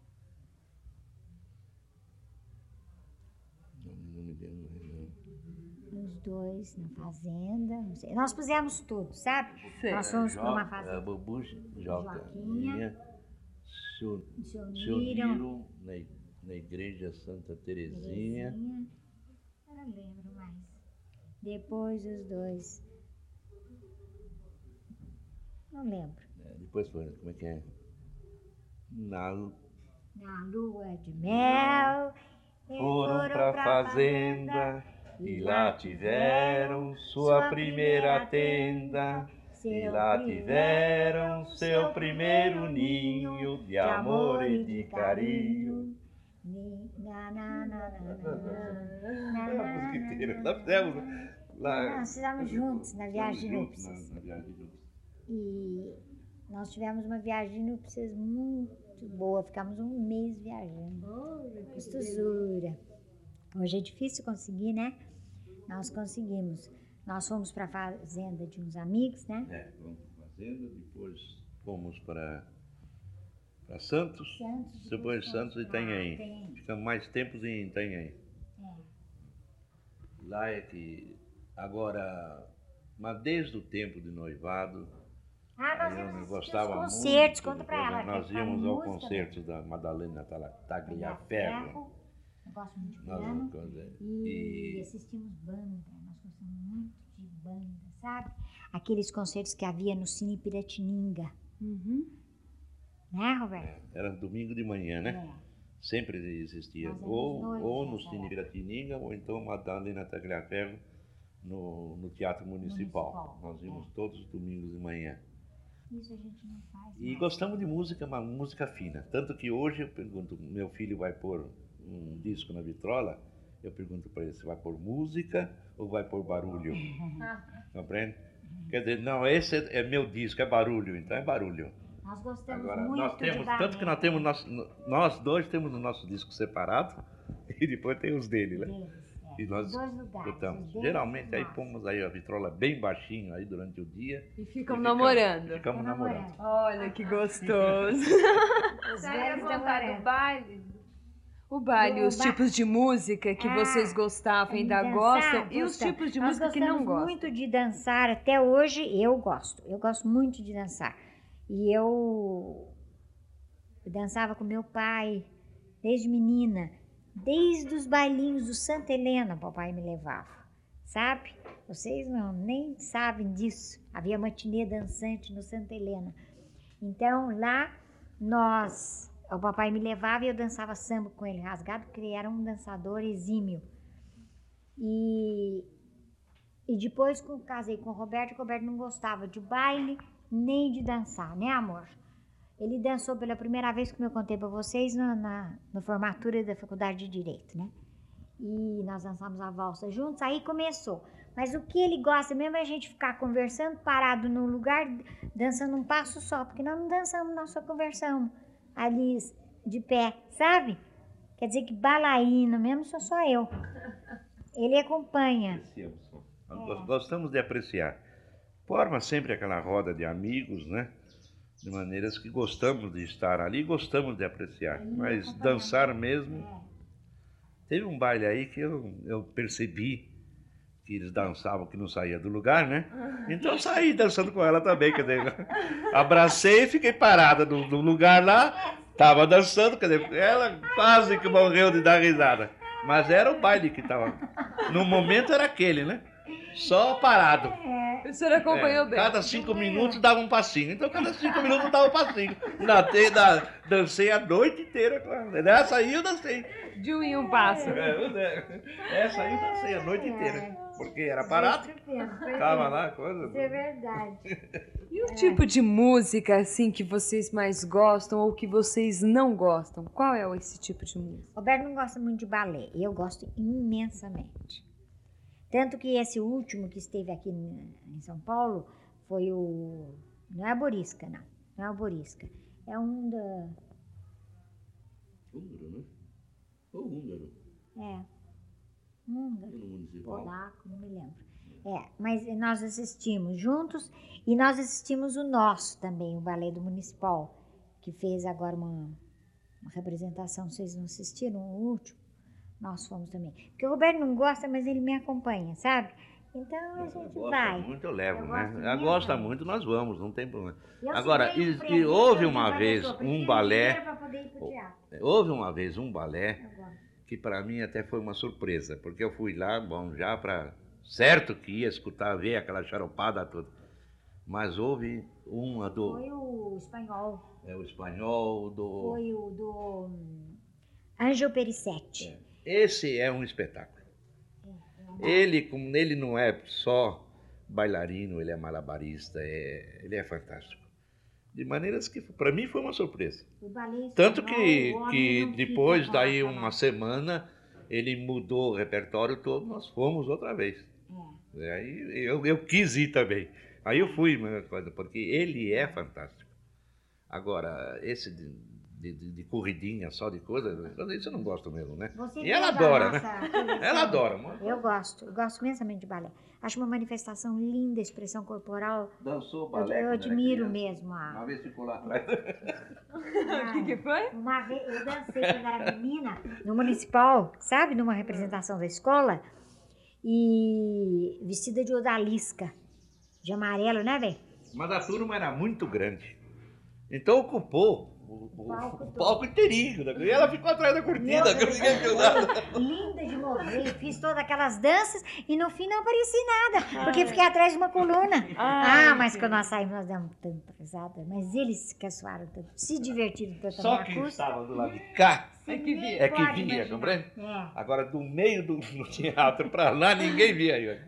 Não, não me lembro mais, não. Os dois na fazenda, não sei. Nós pusemos tudo, sabe? Sei. Nós fomos para uma Joca, fazenda. Bubu, Joca, Joquinha. Minha, se u- Se se uniram. uniram na, i- na igreja Santa Terezinha. Terezinha. Eu não lembro mais. Depois os dois. Não lembro. É, depois foi, como é que é? Na, Na lua de mel. eles foram pra fazenda e lá tiveram sua primeira tenda. E lá tiveram seu primeiro ninho de amor e de carinho. Ni- na, na, na, na, na, A na, música na, inteira. na, Nós fizemos lá. Nós fizemos juntos na viagem de Juntos núpcias. na, na viagem de núpcias. E nós tivemos uma viagem de núpcias muito boa. Ficamos um mês viajando. Costosura. Hoje é difícil conseguir, né? Nós conseguimos. Nós fomos para a fazenda de uns amigos, né? É, fomos para fazenda, depois fomos para, para Santos, Santos, depois fomos Santos e pra Itanhaém. Itanhaém. Ficamos mais tempos em Itanhaém. É. Lá é que, agora, mas desde o tempo de noivado, Ah, nós eu íamos gostava os muito. concertos, conta de pra coisa. ela. Nós quer falar em íamos ao música, concerto da Madalena Tala- né? Tagliaferro. Eu gosto muito de Nós- piano. coisa- E, E assistimos banda, nós gostamos muito de banda, sabe? Aqueles concertos que havia no Cine Piratininga, Uhum. né, Roberto? era domingo de manhã, né? É. Sempre existia. Nós éramos Ou, noivos ou no nessa Cine época. Piratininga, ou então Madalena Tagliaferro no, no Teatro Municipal. Municipal, Nós íamos é. todos os domingos de manhã. Isso a gente não faz E mais. gostamos de música, uma música fina. Tanto que hoje eu pergunto, meu filho vai pôr um disco na vitrola, eu pergunto para ele se vai pôr música ou vai pôr barulho. Compreende? Quer dizer, não, esse é, é meu disco, é barulho, então é barulho. Nós gostamos Agora, muito nós temos, de balé. tanto que nós temos, nosso, nós dois temos o nosso disco separado e depois tem os dele, né? Deles, é. E nós Dois lugares. escutamos. os deles Geralmente e aí nós. pomos aí a vitrola bem baixinho aí durante o dia. E ficam E ficamos- namorando. Ficamos namorando. Olha que gostoso. Os Você ia velhos contar do namorando. baile? O baile, O os ba- tipos de música que Ah, vocês gostavam e ainda Dançar, gostam e os gostamos. tipos de Nós música que não gostamos gostam. muito de dançar, até hoje eu gosto. Eu gosto muito de dançar. E eu, eu dançava com meu pai desde menina, desde os bailinhos do Santa Helena, papai me levava, sabe? Vocês não nem sabem disso. Havia matinê dançante no Santa Helena. Então lá nós, o papai me levava e eu dançava samba com ele rasgado, porque ele era um dançador exímio. E, e depois que eu casei com o Roberto, o Roberto não gostava de baile nem de dançar, né, amor? Ele dançou pela primeira vez, como eu contei para vocês, na, na, na formatura da Faculdade de Direito, né? E nós dançamos a valsa juntos, aí começou. Mas o que ele gosta mesmo é a gente ficar conversando, parado num lugar, dançando um passo só, porque nós não dançamos, nós só conversamos ali de pé, sabe? Quer dizer que balaína mesmo sou só eu. Ele acompanha. Apreciamos. Nós gos- Gostamos de apreciar. Forma sempre aquela roda de amigos, né? De maneiras que gostamos de estar ali, gostamos de apreciar. Ele Mas acompanha. dançar mesmo. É. Teve um baile aí que eu, eu percebi que eles dançavam que não saía do lugar, né? Então eu saí dançando com ela também, quer dizer, abracei e fiquei parada no, no lugar lá, tava dançando, quer dizer, ela quase que morreu de dar risada. Mas era o baile que tava. No momento era aquele, né? Só parado. O senhor acompanhou É, bem. cada cinco minutos dava um passinho. Então, cada cinco minutos dava um passinho. Na, te- na, dancei a noite inteira com ela. Nessa aí eu dancei. De um em um passo. É, essa aí eu dancei a noite inteira. Porque era parado. Tava lá, coisa. Isso é verdade. E o tipo de música, assim, que vocês mais gostam ou que vocês não gostam? Qual é esse tipo de música? Roberto não gosta muito de balé, eu gosto imensamente. Tanto que esse último que esteve aqui em em São Paulo foi o... Não é a Borisca, não. Não é o Borisca. É um da... Húngaro, né? Ou húngaro. É. Um da... No municipal. Polaco, não me lembro. É, mas nós assistimos juntos e nós assistimos o nosso também, o Balé do Municipal, que fez agora uma, uma representação. Vocês não assistiram o último? Nós fomos também. Porque o Roberto não gosta, mas ele me acompanha, sabe? Então a gente Gosta vai. muito, eu levo, Eu né? gosto Ela mesmo. gosta muito, nós vamos, não tem problema. Eu Agora, segurei um e- e presente houve de uma vez professor, um prefiro balé- dinheiro pra poder ir pro teatro. Houve uma vez um balé Eu gosto. que para mim até foi uma surpresa, porque eu fui lá, bom, já para certo que ia escutar, ver aquela charopada toda. Mas houve uma do Foi o espanhol. é, o espanhol, do Foi o do hum, Ângelo Perissette. esse é um espetáculo. Ele, como ele não é só bailarino, ele é malabarista, é, ele é fantástico. De maneiras que para mim foi uma surpresa. O balé Tanto espanhol, que, o homem que não fica depois com daí aquela- uma semana ele mudou o repertório todo, nós fomos outra vez. É. Aí eu, eu quis ir também. Aí eu fui, mesma coisa, porque ele é fantástico. Agora, esse de, de, de- de corridinha só de coisa, isso eu não gosto mesmo, né? Você E ela viu da adora, né? nossa coleção? Ela adora, mano. Eu gosto, eu gosto imensamente de balé. Acho uma manifestação linda, expressão corporal. Dançou Eu, balé. eu quando era admiro criança. mesmo Uma a. vez ficou lá atrás. O que, que foi? Uma vez eu dancei quando era menina no municipal, sabe, numa representação da escola, e vestida de odalisca, de amarelo, né, velho? Mas a turma era muito grande. Então ocupou o, o, palco o todo. palco inteirinho. Né? E ela ficou atrás da cortina, Meu que ninguém viu nada. Linda de morrer. Fiz todas aquelas danças e no fim não apareci nada, porque fiquei atrás de uma coluna. Ai, ah, mas que quando nós saímos, nós demos tanta risada. Mas eles caçoaram tanto, se divertiram tanto. Só quem estava do lado de cá É que via. é que via, compreende? É. Agora, do meio do, do teatro pra lá, ninguém via. Aí,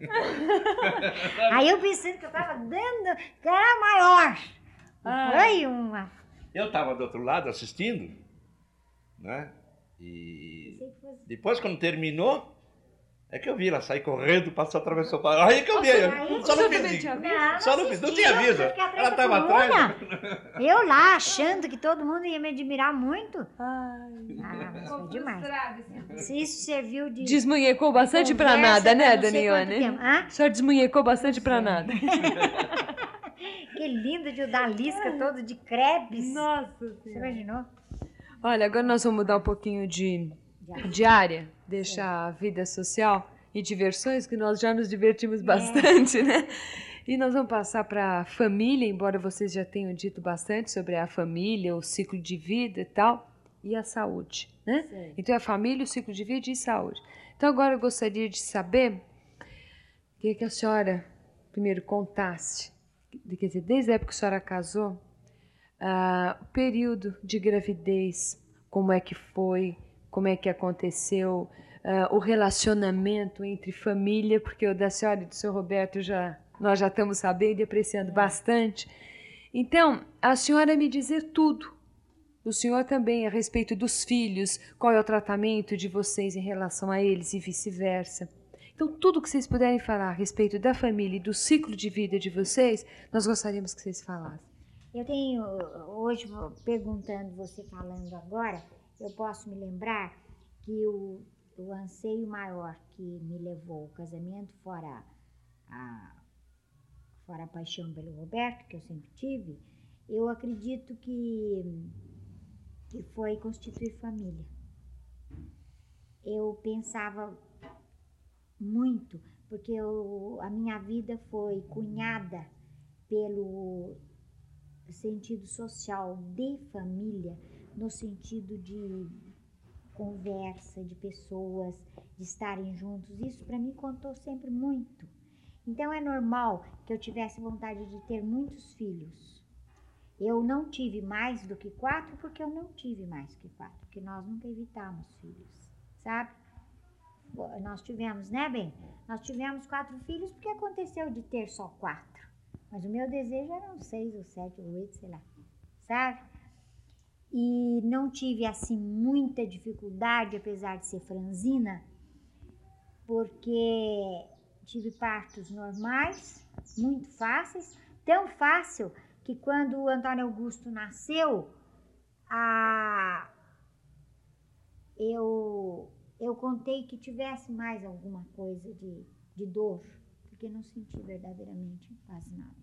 Aí eu pensando que eu tava dando, que era maior. Ai. Foi uma... eu estava do outro lado assistindo, né? E depois, quando terminou, é que eu vi ela sair correndo, passou, atravessou o palco. Aí que eu vi, eu Aí só você não também fiz tinha isso. visto? Não, Só não fiz, não tinha aviso. Ela estava atrás. Eu lá, achando que todo mundo ia me admirar muito. Ai. Ah, mas foi demais. Frustrada, assim. Se isso serviu de... Desmunhecou bastante pra conversa nada, né, pra não sei quanto Danione? tempo. Hã? A senhora desmunhecou bastante pra nada. Que lindo de odalisca todo de crepes. Nossa Você Senhora. imaginou? Olha, agora nós vamos mudar um pouquinho de, de área, deixar a vida social e diversões, que nós já nos divertimos bastante, né? E nós vamos passar para a família, embora vocês já tenham dito bastante sobre a família, o ciclo de vida e tal, e a saúde, né? Sim. Então, é a família, o ciclo de vida e saúde. Então, agora eu gostaria de saber o que, que a senhora, primeiro, contasse, quer dizer, desde a época que a senhora casou, ah, o período de gravidez, como é que foi, como é que aconteceu, ah, o relacionamento entre família, porque o da senhora e do seu Roberto já, nós já estamos sabendo e apreciando bastante. Então, a senhora me dizer tudo, o senhor também a respeito dos filhos, qual é o tratamento de vocês em relação a eles e vice-versa. Então, tudo que vocês puderem falar a respeito da família e do ciclo de vida de vocês, nós gostaríamos que vocês falassem. Eu tenho, hoje, perguntando, você falando agora, eu posso me lembrar que o, o anseio maior que me levou ao casamento, fora a, fora a paixão pelo Roberto, que eu sempre tive, eu acredito que, que foi constituir família. Eu pensava muito, porque eu, a minha vida foi cunhada pelo sentido social de família, no sentido de conversa, de pessoas, de estarem juntos. Isso para mim contou sempre muito. Então é normal que eu tivesse vontade de ter muitos filhos. Eu não tive mais do que quatro porque eu não tive mais que quatro, porque nós nunca evitamos filhos, sabe? Nós tivemos, né, bem? Nós tivemos quatro filhos porque aconteceu de ter só quatro. Mas o meu desejo eram seis ou sete ou oito, sei lá, sabe? E não tive, assim, muita dificuldade, apesar de ser franzina, porque tive partos normais, muito fáceis, tão fácil que quando o Antônio Augusto nasceu, a... eu, eu contei que tivesse mais alguma coisa de, de dor, porque não senti verdadeiramente quase nada.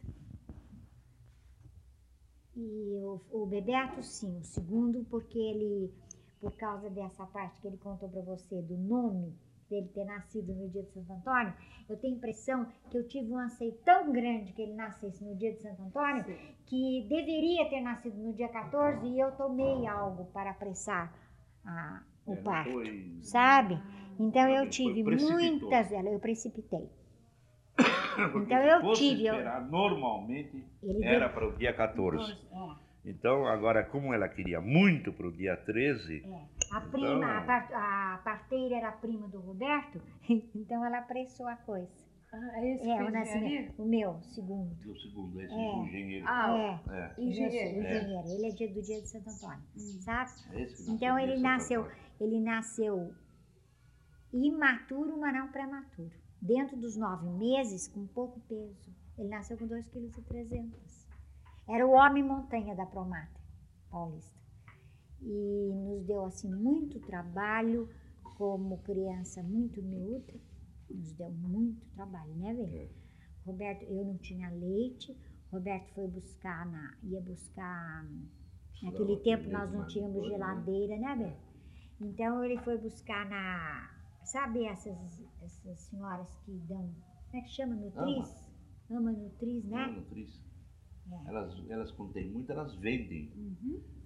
E o, o Bebeto, sim, o segundo, porque ele, por causa dessa parte que ele contou para você, do nome dele ter nascido no dia de Santo Antônio, eu tenho a impressão que eu tive um anseio tão grande que ele nascesse no dia de Santo Antônio, sim, que deveria ter nascido no dia quatorze e eu tomei algo para apressar a, o é, parto, foi, sabe? Então eu tive muitas, eu precipitei. Então eu tive. Esperar, eu... Normalmente ele era deu... para o dia quatorze. É. Então, agora, como ela queria muito para o dia treze. É. A prima, então... a, part... a parteira era a prima do Roberto, então ela apressou a coisa. Ah, é esse é, o nascimento. O meu, segundo. O segundo, esse é. o engenheiro. Ah, é. é. Engenheiro. engenheiro. Ele é dia do dia de Santo Antônio, hum. sabe? É esse que então ele nasceu, ele nasceu imaturo, mas não prematuro. Dentro dos nove meses, com pouco peso. Ele nasceu com dois vírgula três quilos. Era o homem montanha da Promata Paulista. E nos deu, assim, muito trabalho, como criança muito miúda. Nos deu muito trabalho, né, velho? É. Roberto, eu não tinha leite. Roberto foi buscar, na, ia buscar... Naquele tempo nós não tínhamos geladeira, né, velho? Então ele foi buscar na... Sabe essas, essas senhoras que dão, como é que chama? Nutriz? Ama, Ama Nutriz, né? Ama Nutriz. É. Elas, elas, quando tem muito, elas vendem. Uhum.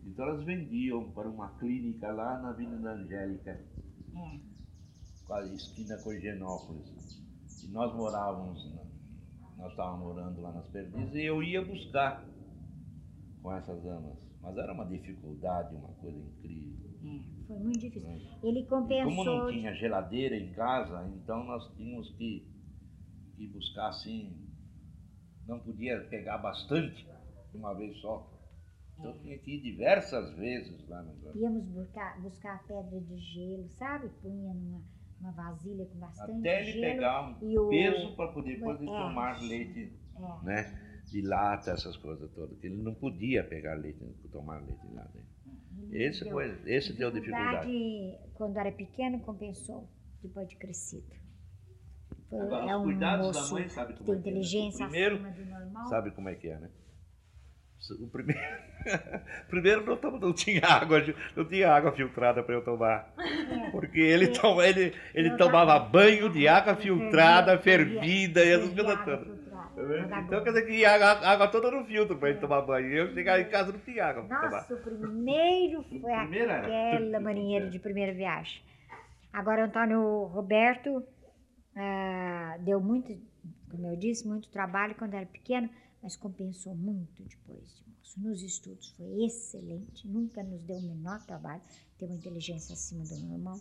Então elas vendiam para uma clínica lá na Avenida Angélica, É. quase esquina com Higienópolis. E nós morávamos, na- nós estávamos morando lá nas Perdizes e eu ia buscar com essas damas. Mas era uma dificuldade, uma coisa incrível. É, foi muito difícil. Né? Ele E como não compensou. tinha geladeira em casa, então nós tínhamos que, que buscar assim, não podia pegar bastante de uma vez só. Então tinha que ir diversas vezes lá no lugar. Íamos buscar, buscar pedra de gelo, sabe? Punha numa uma vasilha com bastante Até ele gelo. pegar um e o- peso para poder depois ele É. tomar leite, É. né? De lata, essas coisas todas. Que ele não podia pegar leite, tomar leite de lata. Ele Esse, deu foi, esse deu dificuldade. Quando era pequeno, compensou depois de crescido. Foi, Agora, é os um cuidados da moço mãe, sabe que como tem é que é, né? inteligência O primeiro, acima do normal. sabe como é que é, né? O primeiro, primeiro não, toma- não tinha água, não tinha água filtrada para eu tomar. Porque ele, toma, ele, ele Eu tomava tava- banho de água Fervia, filtrada, fervia, fervida e essas fervia coisas água todas. filtrada. Tá vendo? Vagabundo. Então quer dizer que ia água, água toda no filtro para ele tomar banho. E eu chegava em casa e não tinha água para tomar. Nossa, o primeiro foi primeiro era aquela tudo marinheira certo. de primeira viagem. Agora, o Antônio Roberto ah, deu muito, como eu disse, muito trabalho quando era pequeno, mas compensou muito depois de moço. Nos estudos foi excelente, nunca nos deu o menor trabalho, tem uma inteligência acima do normal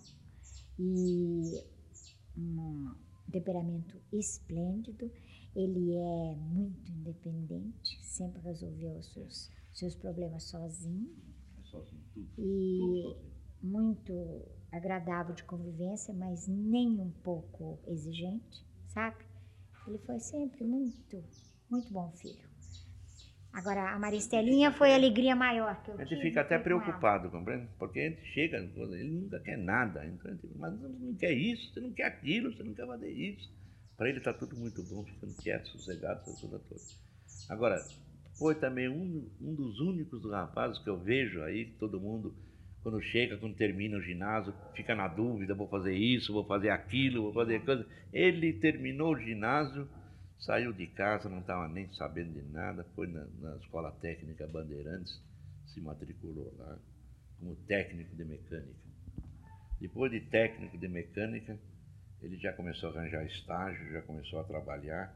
e um temperamento esplêndido. Ele é muito independente, sempre resolveu os seus, seus problemas sozinho É só assim, tudo, tudo e sozinho. muito agradável de convivência, mas nem um pouco exigente, sabe? Ele foi sempre muito, muito bom filho. Agora, a Maristelinha foi a alegria maior que eu A gente tive. fica até foi com ela. preocupado, compreende? Porque a gente chega, ele nunca quer nada. Então a gente, mas você não quer isso, você não quer aquilo, você não quer fazer isso. Para ele está tudo muito bom, ficando quieto, sossegado, essa coisa toda. Agora, foi também um, um dos únicos rapazes que eu vejo aí, que todo mundo, quando chega, quando termina o ginásio, fica na dúvida, vou fazer isso, vou fazer aquilo, vou fazer coisa. Ele terminou o ginásio, saiu de casa, não estava nem sabendo de nada, foi na, na Escola Técnica Bandeirantes, se matriculou lá como técnico de mecânica. Depois de técnico de mecânica, ele já começou a arranjar estágio, já começou a trabalhar.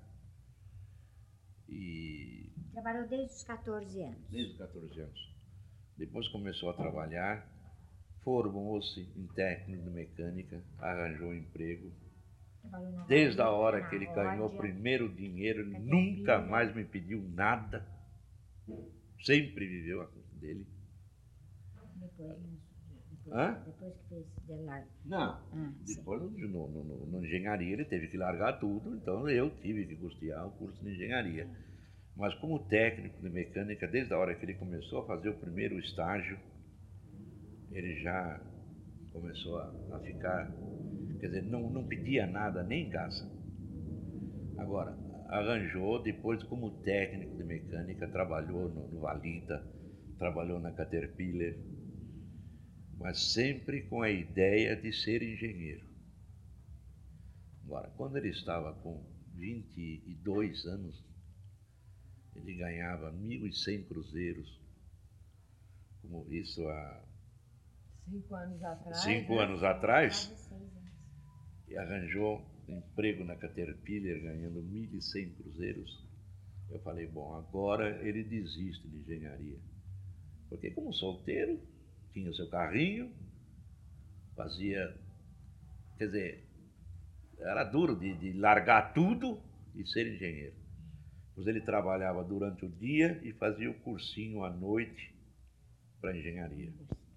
E Trabalhou desde os catorze anos. desde os catorze anos. Depois começou a trabalhar, formou-se em técnico de mecânica, arranjou um emprego. Trabalhou na Desde a Ródia, hora na que ele ganhou o Ródia. primeiro dinheiro, ele Caterpillar. nunca mais me pediu nada. Sempre viveu a coisa dele. Depois, né? depois, Hã? depois que fez Delar. Não, Ah, sim. depois no, no, no, no engenharia ele teve que largar tudo, então eu tive que custear o curso de engenharia. Mas como técnico de mecânica, desde a hora que ele começou a fazer o primeiro estágio, ele já começou a, a ficar, quer dizer, não, não pedia nada nem em casa. Agora, arranjou, depois como técnico de mecânica, trabalhou no, no Valita, trabalhou na Caterpillar, mas sempre com a ideia de ser engenheiro. Agora, quando ele estava com vinte e dois anos, ele ganhava mil e cem cruzeiros, como isso há Cinco anos atrás. cinco né? anos atrás, Quase seis anos. e arranjou emprego na Caterpillar ganhando mil e cem cruzeiros. Eu falei, bom, agora ele desiste de engenharia. Porque como solteiro, tinha o seu carrinho, fazia, quer dizer, era duro de, de largar tudo e ser engenheiro. Pois ele trabalhava durante o dia e fazia o cursinho à noite para engenharia.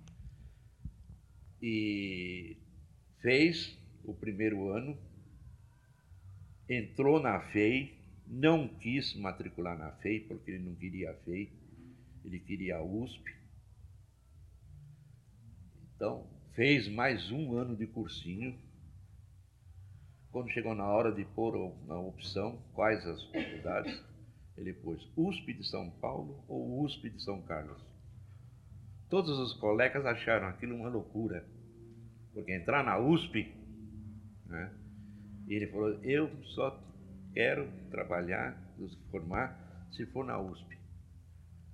E fez o primeiro ano, entrou na F E I, não quis matricular na F E I, porque ele não queria a F E I, ele queria a U S P. Então, fez mais um ano de cursinho. Quando chegou na hora de pôr a opção, quais as faculdades, ele pôs U S P de São Paulo ou U S P de São Carlos. Todos os colegas acharam aquilo uma loucura, porque entrar na U S P, né? E ele falou, eu só quero trabalhar, formar, se for na U S P.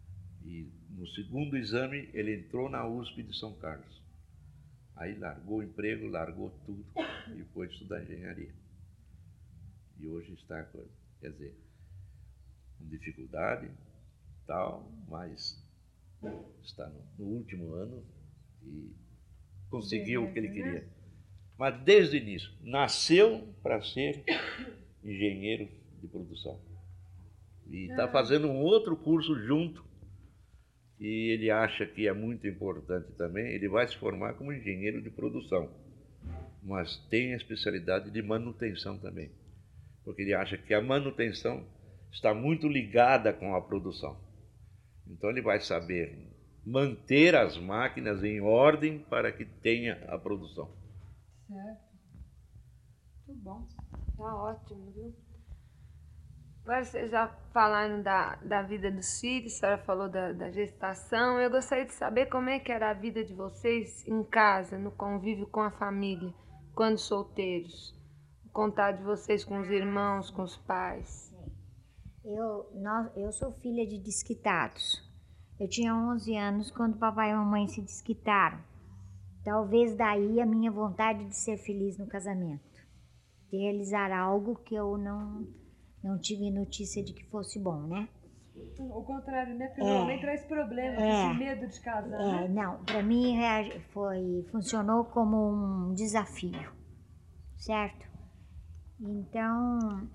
E no segundo exame ele entrou na U S P de São Carlos. Aí largou o emprego, largou tudo e foi estudar engenharia. E hoje está, quer dizer, com dificuldade, tal, mas está no, no último ano e conseguiu o que ele queria. Mas desde o início, nasceu para ser engenheiro de produção. E está fazendo um outro curso junto, e ele acha que é muito importante também. Ele vai se formar como engenheiro de produção, mas tem a especialidade de manutenção também, porque ele acha que a manutenção está muito ligada com a produção. Então ele vai saber manter as máquinas em ordem para que tenha a produção. Certo. Muito bom. Tá ótimo, viu? Agora vocês já falaram da, da vida dos filhos, a senhora falou da, da gestação. Eu gostaria de saber como é que era a vida de vocês em casa, no convívio com a família, quando solteiros. O contato de vocês com os irmãos, com os pais. Eu, nós, eu sou filha de desquitados. Eu tinha onze anos quando papai e mamãe se desquitaram. Talvez daí a minha vontade de ser feliz no casamento. De realizar algo que eu não, não tive notícia de que fosse bom, né? O contrário, né? Porque É, normalmente traz problema, é, esse medo de casar, É, né? não, para mim rea- foi, funcionou como um desafio, certo? Então,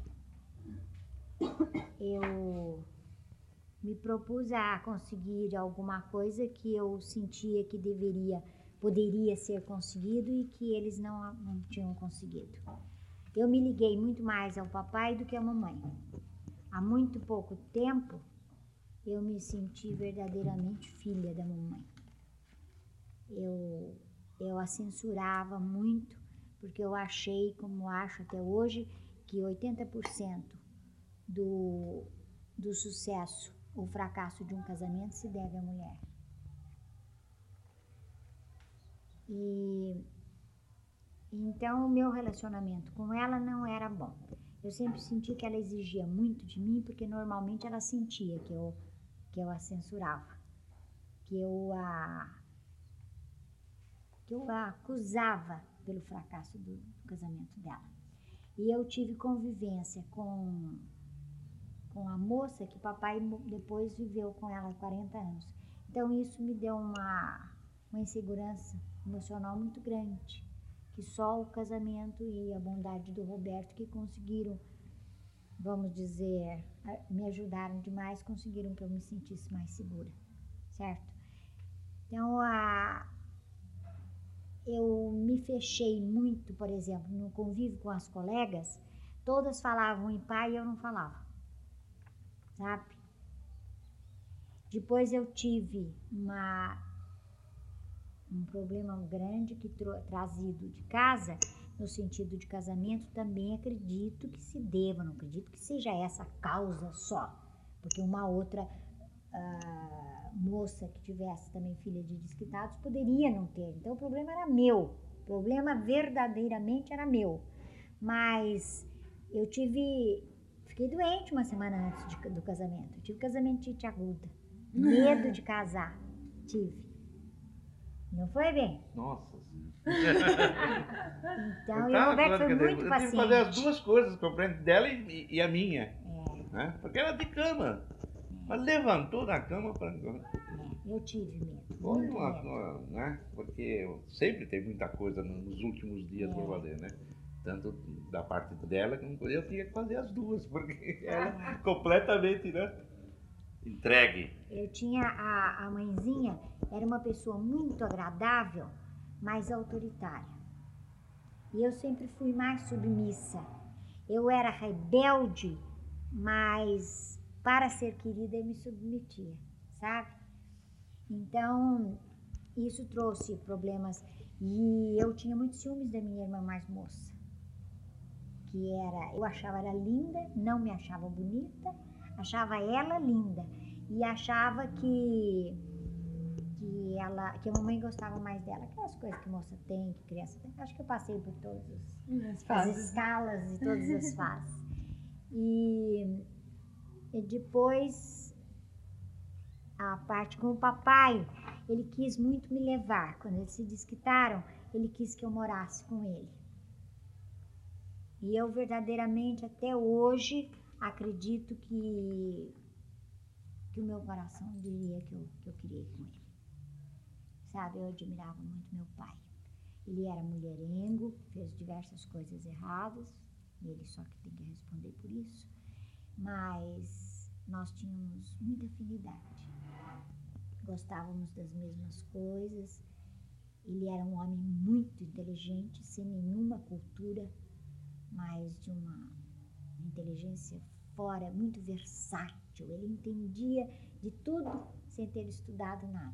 eu me propus a conseguir alguma coisa que eu sentia que deveria, poderia ser conseguido e que eles não, não tinham conseguido. Eu me liguei muito mais ao papai do que à mamãe. Há muito pouco tempo, eu me senti verdadeiramente filha da mamãe. Eu, eu a censurava muito, porque eu achei, como acho até hoje, que oitenta por cento do, do sucesso ou fracasso de um casamento se deve à mulher. E então o meu relacionamento com ela não era bom. Eu sempre senti que ela exigia muito de mim, porque normalmente ela sentia que eu, que eu a censurava, que eu a, que eu a acusava pelo fracasso do, do casamento dela. E eu tive convivência com, com a moça que papai depois viveu com ela há quarenta anos. Então isso me deu uma, uma insegurança emocional muito grande, que só o casamento e a bondade do Roberto que conseguiram, vamos dizer, me ajudaram demais, conseguiram que eu me sentisse mais segura, certo? Então, a, eu me fechei muito, por exemplo, no convívio com as colegas, todas falavam em pai e eu não falava, sabe? Depois eu tive uma, um problema grande que tro, trazido de casa, no sentido de casamento, também acredito que se deva, não acredito que seja essa a causa só, porque uma outra uh, moça que tivesse também filha de desquitados poderia não ter, então o problema era meu, o problema verdadeiramente era meu, mas eu tive, fiquei doente uma semana antes de, do casamento, eu tive casamentite aguda, medo de casar, tive, não foi bem? Nossa. Então, e o Roberto foi muito eu paciente. tive que fazer as duas coisas, compreende? Dela e, e a minha. É. Né? Porque era de cama. Mas levantou da cama para. É, eu tive medo. Foi Muito uma, medo. uma, né? Porque sempre tem muita coisa nos últimos dias É. para fazer, né? Tanto da parte dela como eu tinha que fazer as duas, porque ela completamente, né? Entregue. Eu tinha a, a mãezinha, era uma pessoa muito agradável, mas autoritária. E eu sempre fui mais submissa. Eu era rebelde, mas para ser querida eu me submetia, sabe? Então, isso trouxe problemas. E eu tinha muitos ciúmes da minha irmã mais moça. Que era, eu achava ela linda, não me achava bonita, achava ela linda. E achava que... que ela, que a mamãe gostava mais dela, aquelas coisas que moça tem, que criança tem. Acho que eu passei por todas as, as escalas e todas as fases. E, e depois, a parte com o papai, ele quis muito me levar. Quando eles se desquitaram, ele quis que eu morasse com ele. E eu verdadeiramente, até hoje, acredito que, que o meu coração diria que eu, que eu queria ir com ele. Sabe, eu admirava muito meu pai. Ele era mulherengo, fez diversas coisas erradas, e ele só que tem que responder por isso. Mas nós tínhamos muita afinidade. Gostávamos das mesmas coisas. Ele era um homem muito inteligente, sem nenhuma cultura, mas de uma inteligência fora, muito versátil. Ele entendia de tudo sem ter estudado nada.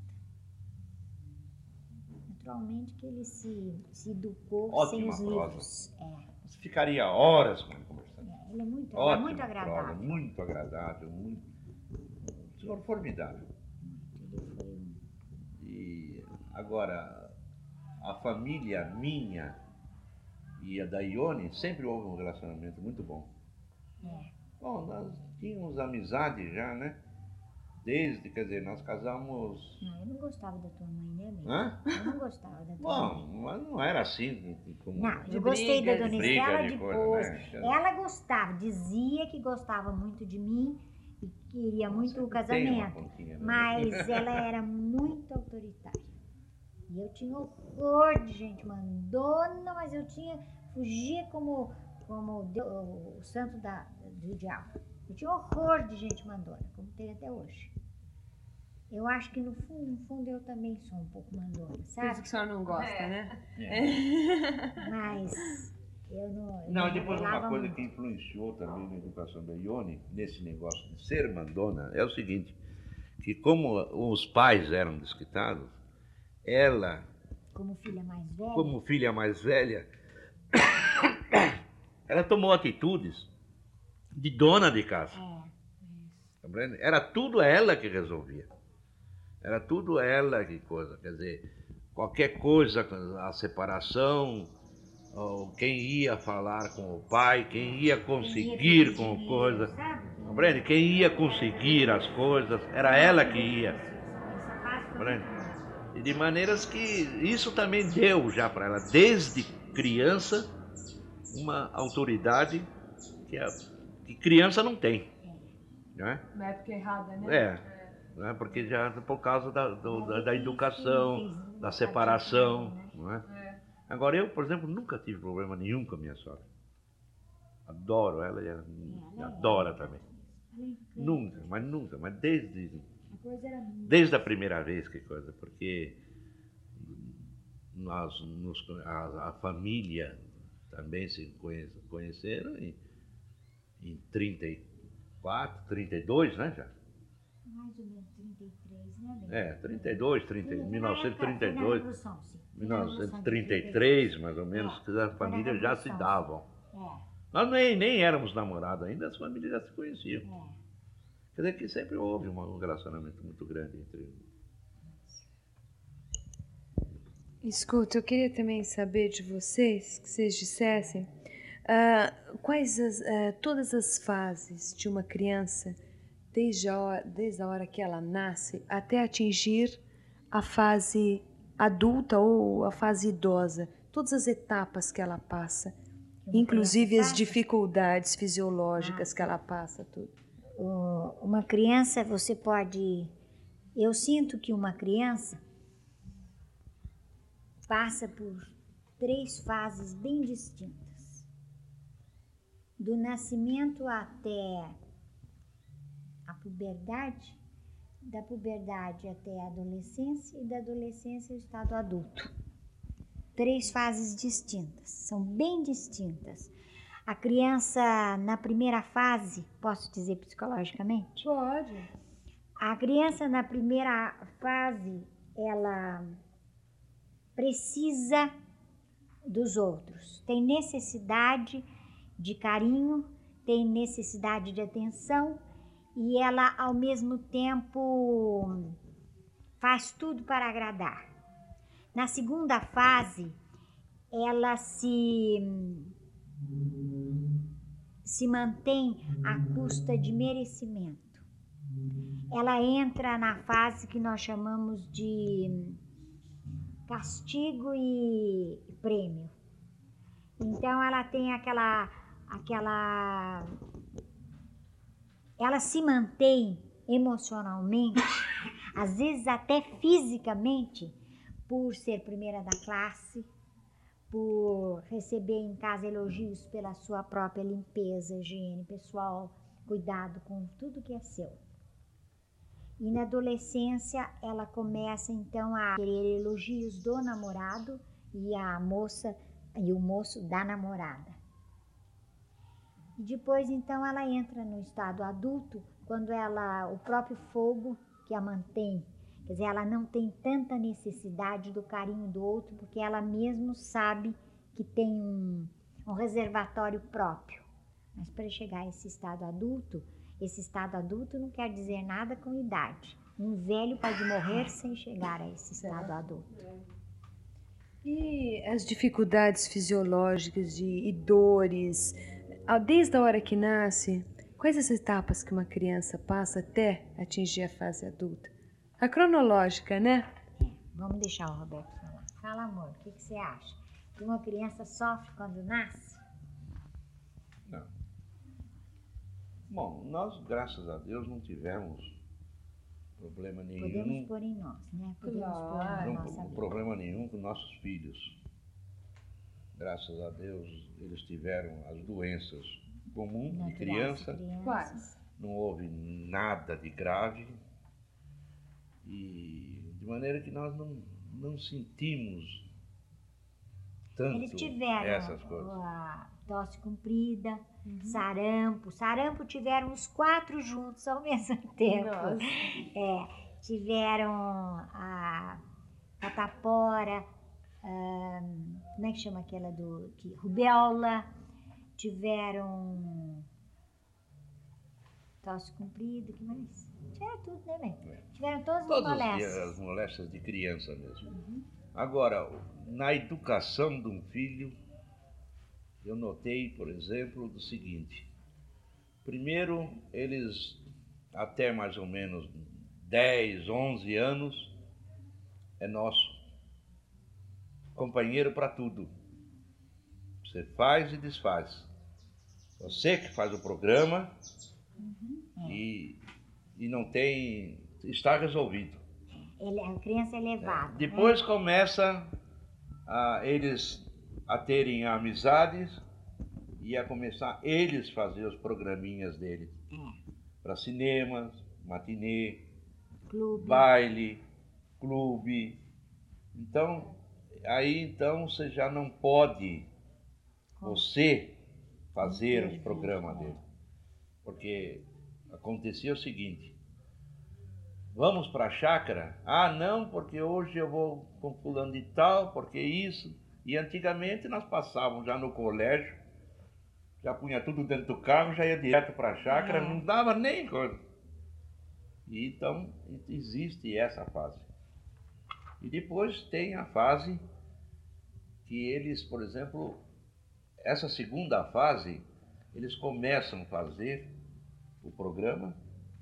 Naturalmente que ele se, se educou Ótima sem os prosa. livros. É. Você ficaria horas com ele conversando. É, ele é muito, Ótima é muito agradável. prosa, muito agradável, muito... Um senhor formidável. Ele foi um... E agora, a família minha e a da Ione sempre houve um relacionamento muito bom. É. Bom, nós tínhamos amizade já, né? Desde, quer dizer, nós casamos... Não, eu não gostava da tua mãe, né, amigo? Hã? Eu não gostava da tua Bom, mãe. mas não era assim como... Não, De eu gostei briga, da Dona de briga, Estela de depois. coisa, né? Ela gostava, dizia que gostava muito de mim e queria muito o Sempre tem uma casamento. pontinha, né? Mas ela era muito autoritária. E eu tinha horror de gente mandona, mas eu tinha, fugia como, como o, Deus- o santo da, do diabo. Eu tinha horror de gente mandona, como tem até hoje. Eu acho que no fundo, no fundo eu também sou um pouco mandona, Por isso sabe? que a senhora não gosta, né? É. Mas eu não. Eu Não, depois uma revelava coisa muito. que influenciou também na educação da Ione, nesse negócio de ser mandona, é o seguinte, que como os pais eram desquitados, ela, Como filha mais velha. como filha mais velha, ela tomou atitudes de dona de casa. É, Tá vendo? Era tudo ela que resolvia. Era tudo ela que coisa. Quer dizer, qualquer coisa, a separação, ou quem ia falar com o pai, quem ia conseguir com a coisa. Compreende? Quem ia conseguir as coisas, era ela que ia. Compreende? E de maneiras que isso também deu já para ela, desde criança, uma autoridade que, a, que criança não tem. Né? Na época errada, né? É. Né? Porque já por causa da, do- da, da educação, da separação. Não é? É. Agora eu, por exemplo, nunca tive problema nenhum com a minha sogra. Adoro ela e ela me adora também. Nunca, mas nunca, mas desde, A coisa era muito. desde a primeira vez que coisa, porque nós, nos, a, a família também se conhe- conheceram em, em trinta e quatro, trinta e dois, né já? Mais ou menos trinta e três, né, bem? É, trinta e dois, trinta, Foi na mil novecentos e trinta e época- foi na dois, Revolução, sim. Foi mil na novecentos Revolução e de trinta e três, mais ou menos, É, que as foi na famílias já se Revolução, davam. É, Nós nem, nem éramos namorados ainda, as famílias já se conheciam. é. Quer dizer que sempre houve um relacionamento muito grande entre... Escuta, eu queria também saber de vocês, que vocês dissessem, ah, quais as, ah, todas as fases de uma criança, desde a, hora, desde a hora que ela nasce até atingir a fase adulta ou a fase idosa, todas as etapas que ela passa, Uma inclusive criança as passa? dificuldades fisiológicas que ela passa, tudo. O- Uma criança, você pode. Eu sinto que uma criança passa por três fases bem distintas. Do nascimento até a puberdade, da puberdade até a adolescência e da adolescência ao estado adulto. Três fases distintas, são bem distintas. A criança, na primeira fase, posso dizer psicologicamente? Pode. A criança, na primeira fase, ela precisa dos outros, tem necessidade de carinho, tem necessidade de atenção e ela, ao mesmo tempo, faz tudo para agradar. Na segunda fase, ela se, se mantém à custa de merecimento. ela entra na fase que nós chamamos de castigo e prêmio. Então ela tem aquela, aquela, ela se mantém emocionalmente, às vezes até fisicamente, por ser primeira da classe, por receber em casa elogios pela sua própria limpeza, higiene pessoal, cuidado com tudo que é seu. E na adolescência ela começa então a querer elogios do namorado e a moça e o moço da namorada. E depois então ela entra no estado adulto, quando ela, o próprio fogo que a mantém, quer dizer, ela não tem tanta necessidade do carinho do outro, porque ela mesmo sabe que tem um, um reservatório próprio. Mas para chegar a esse estado adulto, esse estado adulto não quer dizer nada com idade. Um velho pode morrer sem chegar a esse estado adulto. E as dificuldades fisiológicas de, e dores, ah, desde a hora que nasce, quais as etapas que uma criança passa até atingir a fase adulta? A cronológica, né? É, vamos deixar o Roberto falar. Fala, amor, o que, que você acha? Que uma criança sofre quando nasce? Não. Bom, nós, graças a Deus, não tivemos problema nenhum. Podemos pôr em nós, né? Podemos Claro. pôr na Não, nossa vida. problema nenhum com nossos filhos. Graças a Deus, eles tiveram as doenças comuns de Naturais criança. de criança. Quais? Não houve nada de grave. E de maneira que nós não, não sentimos tanto Eles tiveram essas coisas. a tosse comprida, sarampo. Sarampo tiveram os quatro juntos ao mesmo tempo. Nossa. É, tiveram a catapora, ahn, como é que chama aquela do que, rubéola, tiveram tosse comprida, que mais? Tiveram tudo, né, mãe? Tiveram todas as Todas moléstias. as moléstias de criança mesmo. Agora, na educação de um filho, eu notei, por exemplo, do seguinte. Primeiro, eles, até mais ou menos dez, onze anos, é nosso. Companheiro para tudo. Você faz e desfaz. Você que faz o programa e, e não tem... está resolvido. Ele, a criança é levada. Depois né? começa a, eles a terem amizades e a começar eles fazer os programinhas deles. É, Para cinemas, matinê, clube. baile, clube. Então, aí então você já não pode você fazer os programas dele. Porque acontecia o seguinte: vamos para a chácara? Ah, não, porque hoje eu vou com fulano de tal, porque isso. E antigamente nós passávamos já no colégio, já punha tudo dentro do carro, já ia direto para a chácara, É. não dava nem coisa. E então existe essa fase. E depois tem a fase que eles, por exemplo, essa segunda fase, eles começam a fazer o programa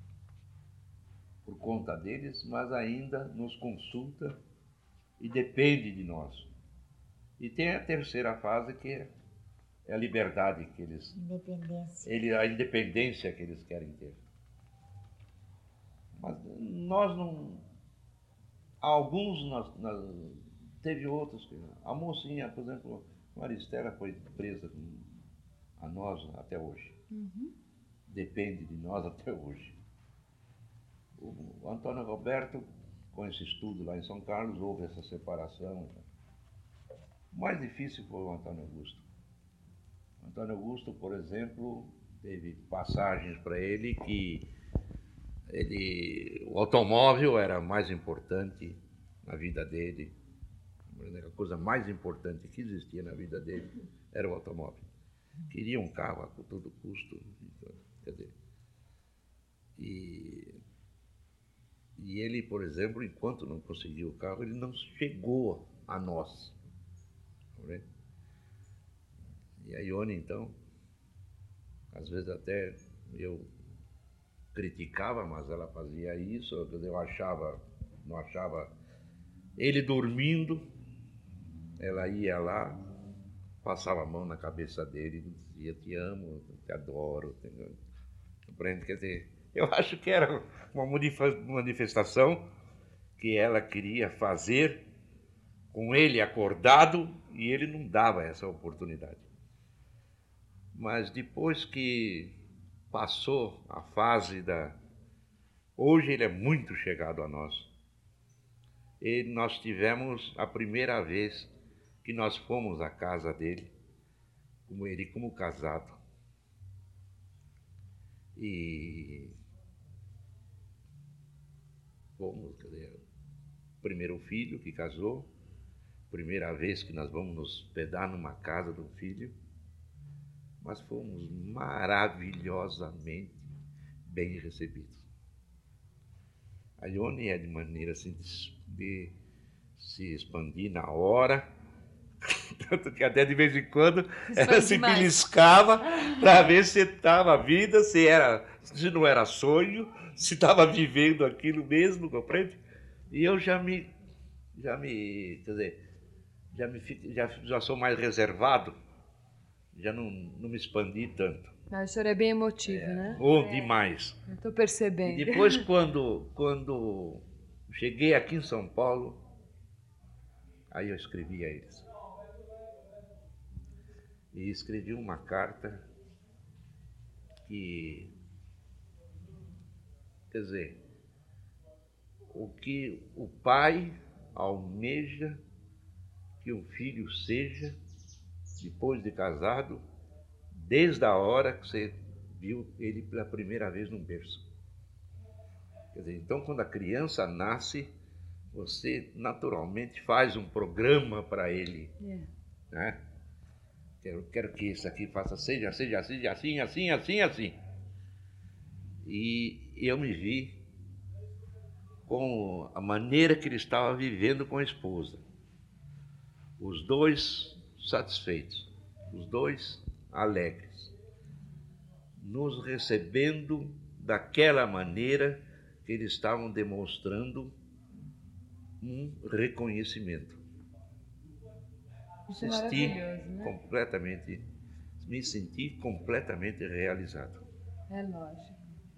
por conta deles, mas ainda nos consulta e depende de nós. E tem a terceira fase, que é a liberdade que eles, Independência. ele, a independência que eles querem ter. Mas nós não... Alguns, nós, nós, teve outros. Que, a mocinha, por exemplo, Maristela foi presa a nós até hoje. Uhum. Depende de nós até hoje. O Antônio Roberto, com esse estudo lá em São Carlos, houve essa separação. O mais difícil foi o Antônio Augusto. O Antônio Augusto, por exemplo, teve passagens para ele que ele, o automóvel era mais importante na vida dele. A coisa mais importante que existia na vida dele era o automóvel. Queria um carro a todo custo. Quer dizer, e, e ele, por exemplo, enquanto não conseguiu o carro, ele não chegou a nós. E a Ione, então, às vezes até eu criticava, mas ela fazia isso. Eu achava, não achava ele dormindo, ela ia lá, passava a mão na cabeça dele e dizia: te amo, te adoro. Quer dizer, eu acho que era uma manifestação que ela queria fazer com ele acordado e ele não dava essa oportunidade. Mas depois que passou a fase da... Hoje ele é muito chegado a nós. E nós tivemos a primeira vez que nós fomos à casa dele, como ele como casado. E fomos, quer dizer, o primeiro filho que casou, primeira vez que nós vamos nos hospedar numa casa de um filho, mas fomos maravilhosamente bem recebidos. A Ione é de maneira assim de, de se expandir na hora, tanto que até de vez em quando ela se beliscava para ver se estava vida, se, era, se não era sonho, se estava vivendo aquilo mesmo, compreende? E eu já me, já me, quer dizer, já, me, já, já sou mais reservado, já não, não me expandi tanto. Mas o senhor é bem emotivo, é, né? Ou demais. Eu estou percebendo. E depois, quando, quando cheguei aqui em São Paulo, aí eu escrevi a eles. E escrevi uma carta que, quer dizer, o que o pai almeja que um filho seja depois de casado, desde a hora que você viu ele pela primeira vez num berço. Quer dizer, então quando a criança nasce, você naturalmente faz um programa para ele, yeah. né? Eu quero que isso aqui faça seja, seja, seja assim, assim, assim, assim. E eu me vi com a maneira que ele estava vivendo com a esposa. Os dois satisfeitos, os dois alegres, nos recebendo daquela maneira que eles estavam demonstrando um reconhecimento. Isso é Senti maravilhoso, né? completamente, me senti completamente realizado. É lógico.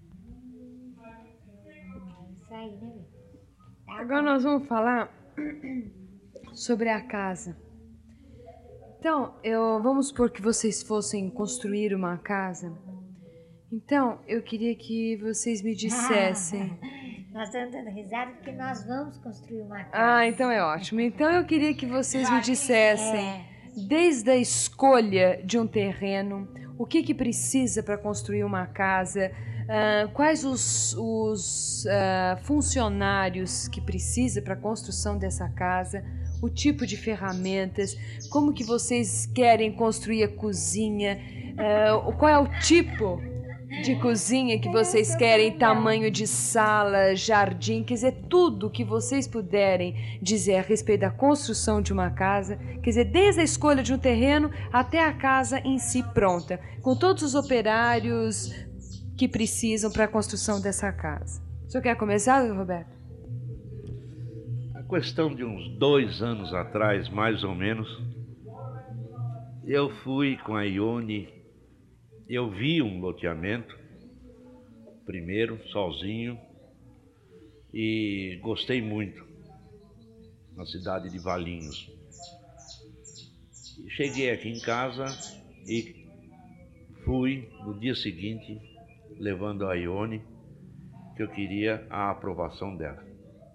Isso aí, né? Agora nós vamos falar sobre a casa. Então, eu, vamos supor que vocês fossem construir uma casa. Então, eu queria que vocês me dissessem... Nós estamos dando risada porque nós vamos construir uma casa. Ah, então é ótimo. Então eu queria que vocês me dissessem, desde a escolha de um terreno, o que que precisa para construir uma casa, uh, quais os, os uh, funcionários que precisa para a construção dessa casa, o tipo de ferramentas, como que vocês querem construir a cozinha, uh, qual é o tipo de cozinha que vocês querem, tamanho de sala, jardim, quer dizer, tudo que vocês puderem dizer a respeito da construção de uma casa, quer dizer, desde a escolha de um terreno até a casa em si pronta, com todos os operários que precisam para a construção dessa casa. O senhor quer começar, Roberto? A questão de uns dois anos atrás, mais ou menos, eu fui com a Ione. Eu vi um loteamento, primeiro, sozinho, e gostei muito, na cidade de Valinhos. Cheguei aqui em casa e fui, no dia seguinte, levando a Ione, que eu queria a aprovação dela.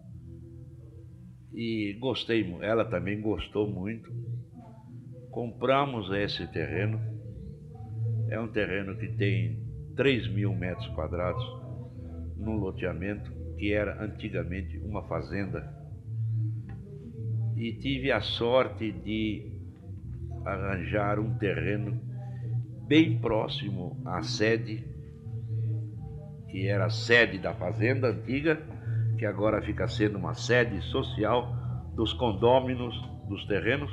E gostei, ela também gostou muito. Compramos esse terreno. É um terreno que tem três mil metros quadrados, num loteamento que era antigamente uma fazenda. E tive a sorte de arranjar um terreno bem próximo à sede, que era a sede da fazenda antiga, que agora fica sendo uma sede social dos condôminos dos terrenos.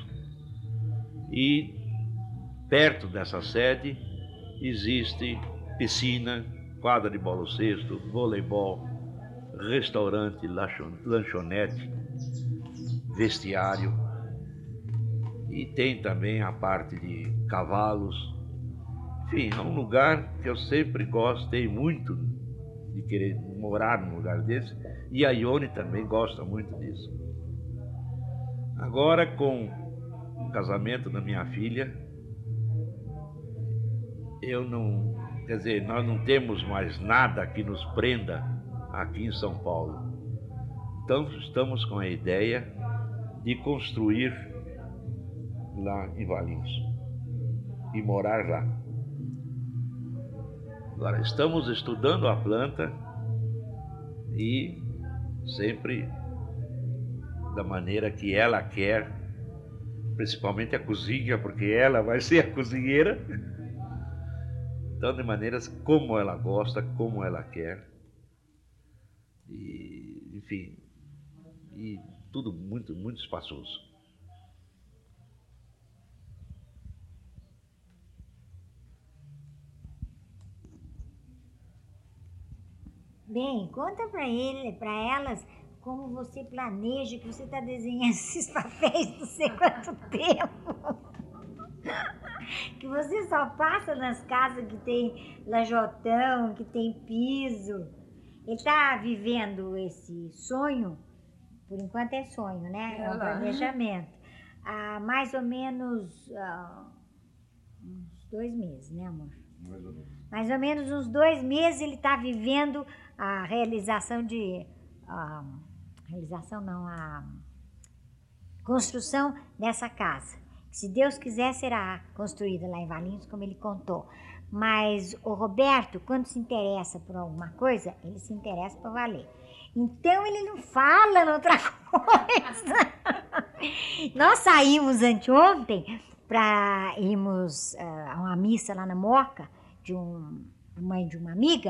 E perto dessa sede existe piscina, quadra de bola cesto, voleibol, restaurante, lanchonete, vestiário. E tem também a parte de cavalos. Enfim, é um lugar que eu sempre gostei muito de querer morar num lugar desse. E a Ione também gosta muito disso. Agora, com o casamento da minha filha, eu não... Quer dizer, nós não temos mais nada que nos prenda aqui em São Paulo. Então, estamos com a ideia de construir lá em Valinhos e morar lá. Agora, estamos estudando a planta e sempre da maneira que ela quer, principalmente a cozinha, porque ela vai ser a cozinheira. Então, de maneiras como ela gosta, como ela quer. E, enfim, e tudo muito, muito espaçoso. Bem, conta para ele, para elas, como você planeja, que você está desenhando esses papéis não sei quanto tempo. Que você só passa nas casas que tem lajotão, que tem piso. Ele está vivendo esse sonho, por enquanto é sonho, né? É um planejamento. Há mais ou menos uh, uns dois meses, né, amor? Mais ou menos. Mais ou menos uns dois meses ele está vivendo a realização de... A realização não, a construção dessa casa. Se Deus quiser, será construída lá em Valinhos, como ele contou. Mas o Roberto, quando se interessa por alguma coisa, ele se interessa para valer. Então ele não fala noutra coisa. Nós saímos anteontem para irmos uh, a uma missa lá na Moca, de um, mãe de uma amiga,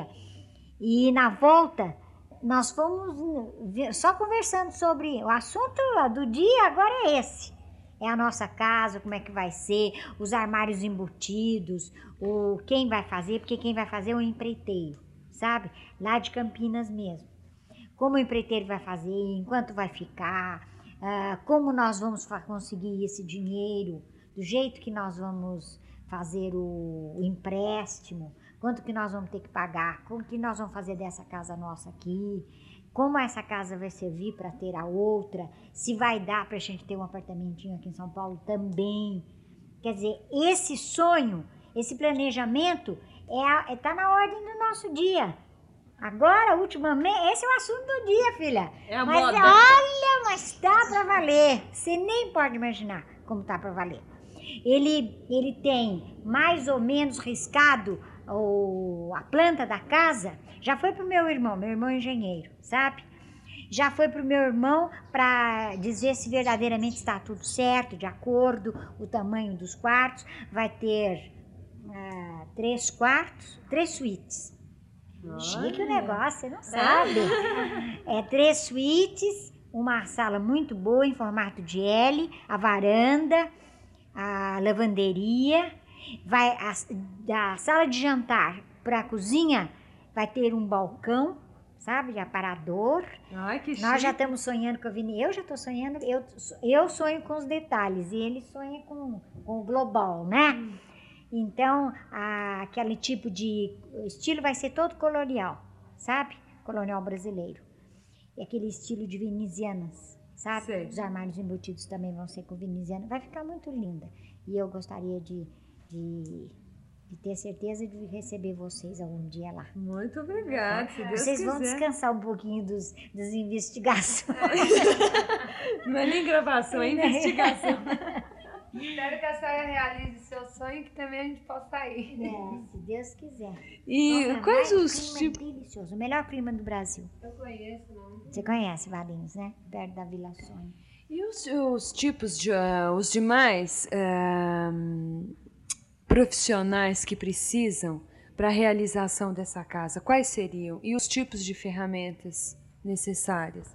e na volta nós fomos só conversando sobre o assunto do dia, agora é esse. É a nossa casa, como é que vai ser, os armários embutidos, o quem vai fazer, porque quem vai fazer é o empreiteiro, sabe? Lá de Campinas mesmo. Como o empreiteiro vai fazer, enquanto vai ficar, uh, como nós vamos conseguir esse dinheiro, do jeito que nós vamos fazer o, o empréstimo, quanto que nós vamos ter que pagar, como que nós vamos fazer dessa casa nossa aqui, como essa casa vai servir para ter a outra, se vai dar para a gente ter um apartamentinho aqui em São Paulo também. Quer dizer, esse sonho, esse planejamento é, é tá na ordem do nosso dia. Agora, ultimamente, esse é o assunto do dia, filha. É a mas moda. Olha, mas tá para valer. Você nem pode imaginar como tá para valer. Ele, ele tem mais ou menos riscado o, a planta da casa. Já foi pro meu irmão, meu irmão é engenheiro, sabe? Já foi pro meu irmão para dizer se verdadeiramente está tudo certo, de acordo, o tamanho dos quartos. Vai ter uh, três quartos, três suítes. Chique o negócio, você não sabe. É três suítes, uma sala muito boa em formato de L, a varanda, a lavanderia, vai a, da sala de jantar para a cozinha vai ter um balcão, sabe, de aparador. Ai, que chique. Nós já estamos sonhando com a Vini. Eu já estou sonhando, eu, eu sonho com os detalhes e ele sonha com, com o global, né? Hum. Então, a, aquele tipo de estilo vai ser todo colonial, sabe? Colonial brasileiro. E aquele estilo de venezianas, sabe? Sei. Os armários embutidos também vão ser com veneziana. Vai ficar muito linda. E eu gostaria de, de, de ter certeza de receber vocês algum dia lá. Muito obrigada, se Deus Vocês quiser. vão descansar um pouquinho dos, das investigações. Não é nem gravação, é investigação. Espero que a senhora realize seu sonho, que também a gente possa ir. É, se Deus quiser. E Nossa, quais mas os clima tipos... delicioso, o melhor clima do Brasil. Eu conheço, não. Você conhece Valinhos, né? Perto da Vila Sonho. E os, os tipos de... Uh, os demais uh, profissionais que precisam para a realização dessa casa, quais seriam? E os tipos de ferramentas necessárias?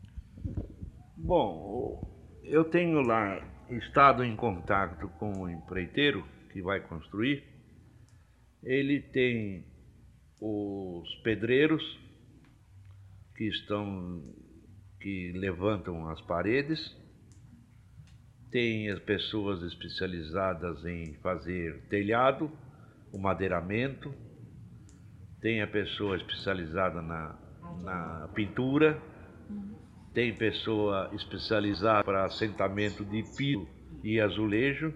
Bom, eu tenho lá estado em contato com o empreiteiro que vai construir. Ele tem os pedreiros que estão, que levantam as paredes, tem as pessoas especializadas em fazer telhado, o madeiramento, tem a pessoa especializada na, na pintura, tem pessoa especializada para assentamento de piso e azulejo,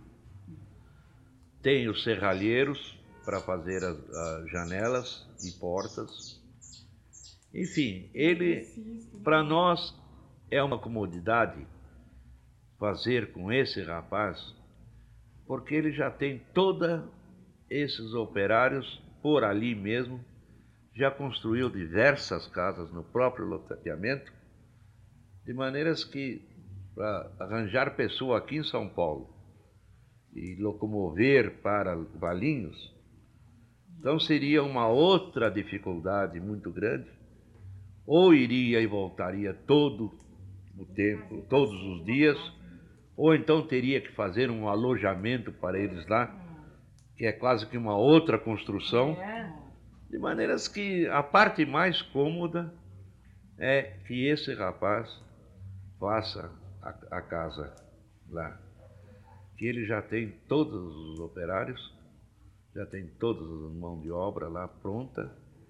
tem os serralheiros para fazer as, as janelas e portas. Enfim, ele, para nós, é uma comodidade fazer com esse rapaz, porque ele já tem todos esses operários por ali mesmo, já construiu diversas casas no próprio loteamento, de maneiras que, para arranjar pessoa aqui em São Paulo e locomover para Valinhos, então seria uma outra dificuldade muito grande, ou iria e voltaria todo o tempo, todos os dias, ou então teria que fazer um alojamento para eles lá, que é quase que uma outra construção, de maneiras que a parte mais cômoda é que esse rapaz faça a, a casa lá, que ele já tem todos os operários, já tem todas as mãos de obra lá pronta,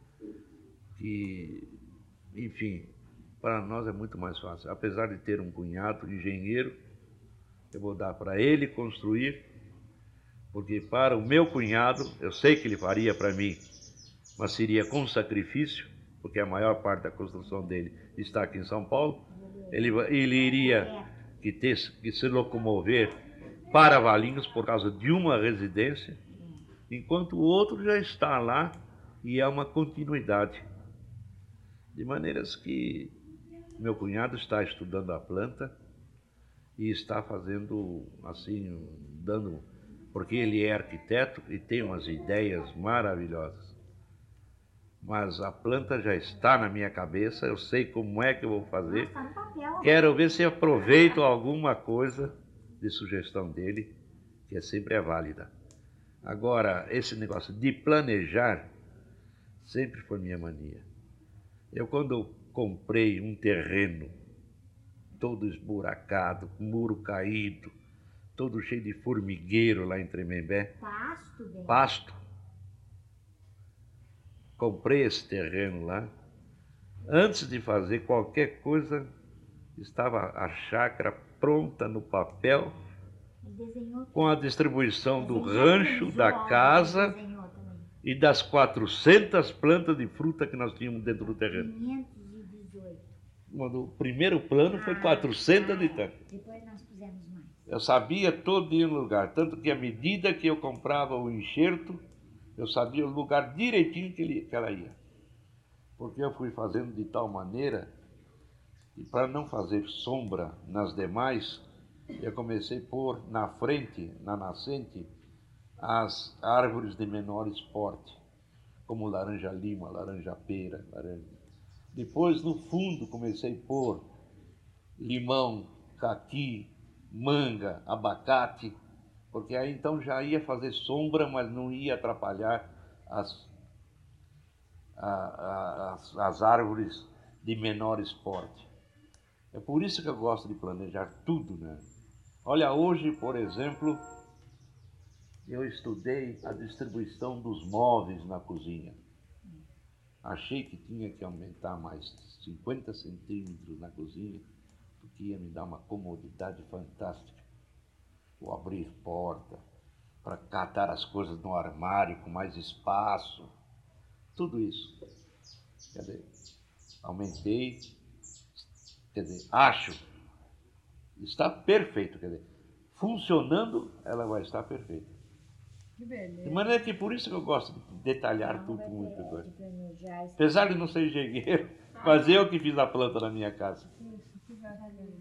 que, enfim, para nós é muito mais fácil. Apesar de ter um cunhado engenheiro, eu vou dar para ele construir, porque para o meu cunhado, eu sei que ele faria para mim, mas seria com sacrifício, porque a maior parte da construção dele está aqui em São Paulo. Ele, ele iria que, ter, que se locomover para Valinhos por causa de uma residência, enquanto o outro já está lá e é uma continuidade. De maneiras que meu cunhado está estudando a planta e está fazendo assim, dando, porque ele é arquiteto e tem umas ideias maravilhosas. Mas a planta já está na minha cabeça, eu sei como é que eu vou fazer. Quero ver se aproveito alguma coisa de sugestão dele, que é sempre é válida. Agora, esse negócio de planejar sempre foi minha mania. Eu, quando comprei um terreno todo esburacado, muro caído, todo cheio de formigueiro lá em Tremembé, Pasto, bem. pasto, comprei esse terreno lá. Antes de fazer qualquer coisa, estava a chácara pronta no papel, com a distribuição do rancho, da casa e das quatrocentas plantas de fruta que nós tínhamos dentro do terreno. quinhentos e dezoito. O primeiro plano foi quatrocentas e tanto. Depois nós pusemos mais. Eu sabia todo dia no lugar, tanto que à medida que eu comprava o enxerto, eu sabia o lugar direitinho que, ele, que ela ia. Porque eu fui fazendo de tal maneira, e para não fazer sombra nas demais, eu comecei a pôr na frente, na nascente, as árvores de menores porte, como laranja-lima, laranja-pera, laranja. Depois, no fundo, comecei a pôr limão, caqui, manga, abacate, porque aí então já ia fazer sombra, mas não ia atrapalhar as, a, a, as, as árvores de menores porte. É por isso que eu gosto de planejar tudo, né? Olha, hoje, por exemplo, eu estudei a distribuição dos móveis na cozinha. Achei que tinha que aumentar mais cinquenta centímetros na cozinha, porque ia me dar uma comodidade fantástica. Vou abrir porta, para catar as coisas no armário com mais espaço, tudo isso. Quer dizer, aumentei, quer dizer, acho, está perfeito, quer dizer, funcionando, ela vai estar perfeita. De maneira que por isso que eu gosto de detalhar tudo muito coisa. Apesar de não ser engenheiro, mas eu que fiz a planta na minha casa.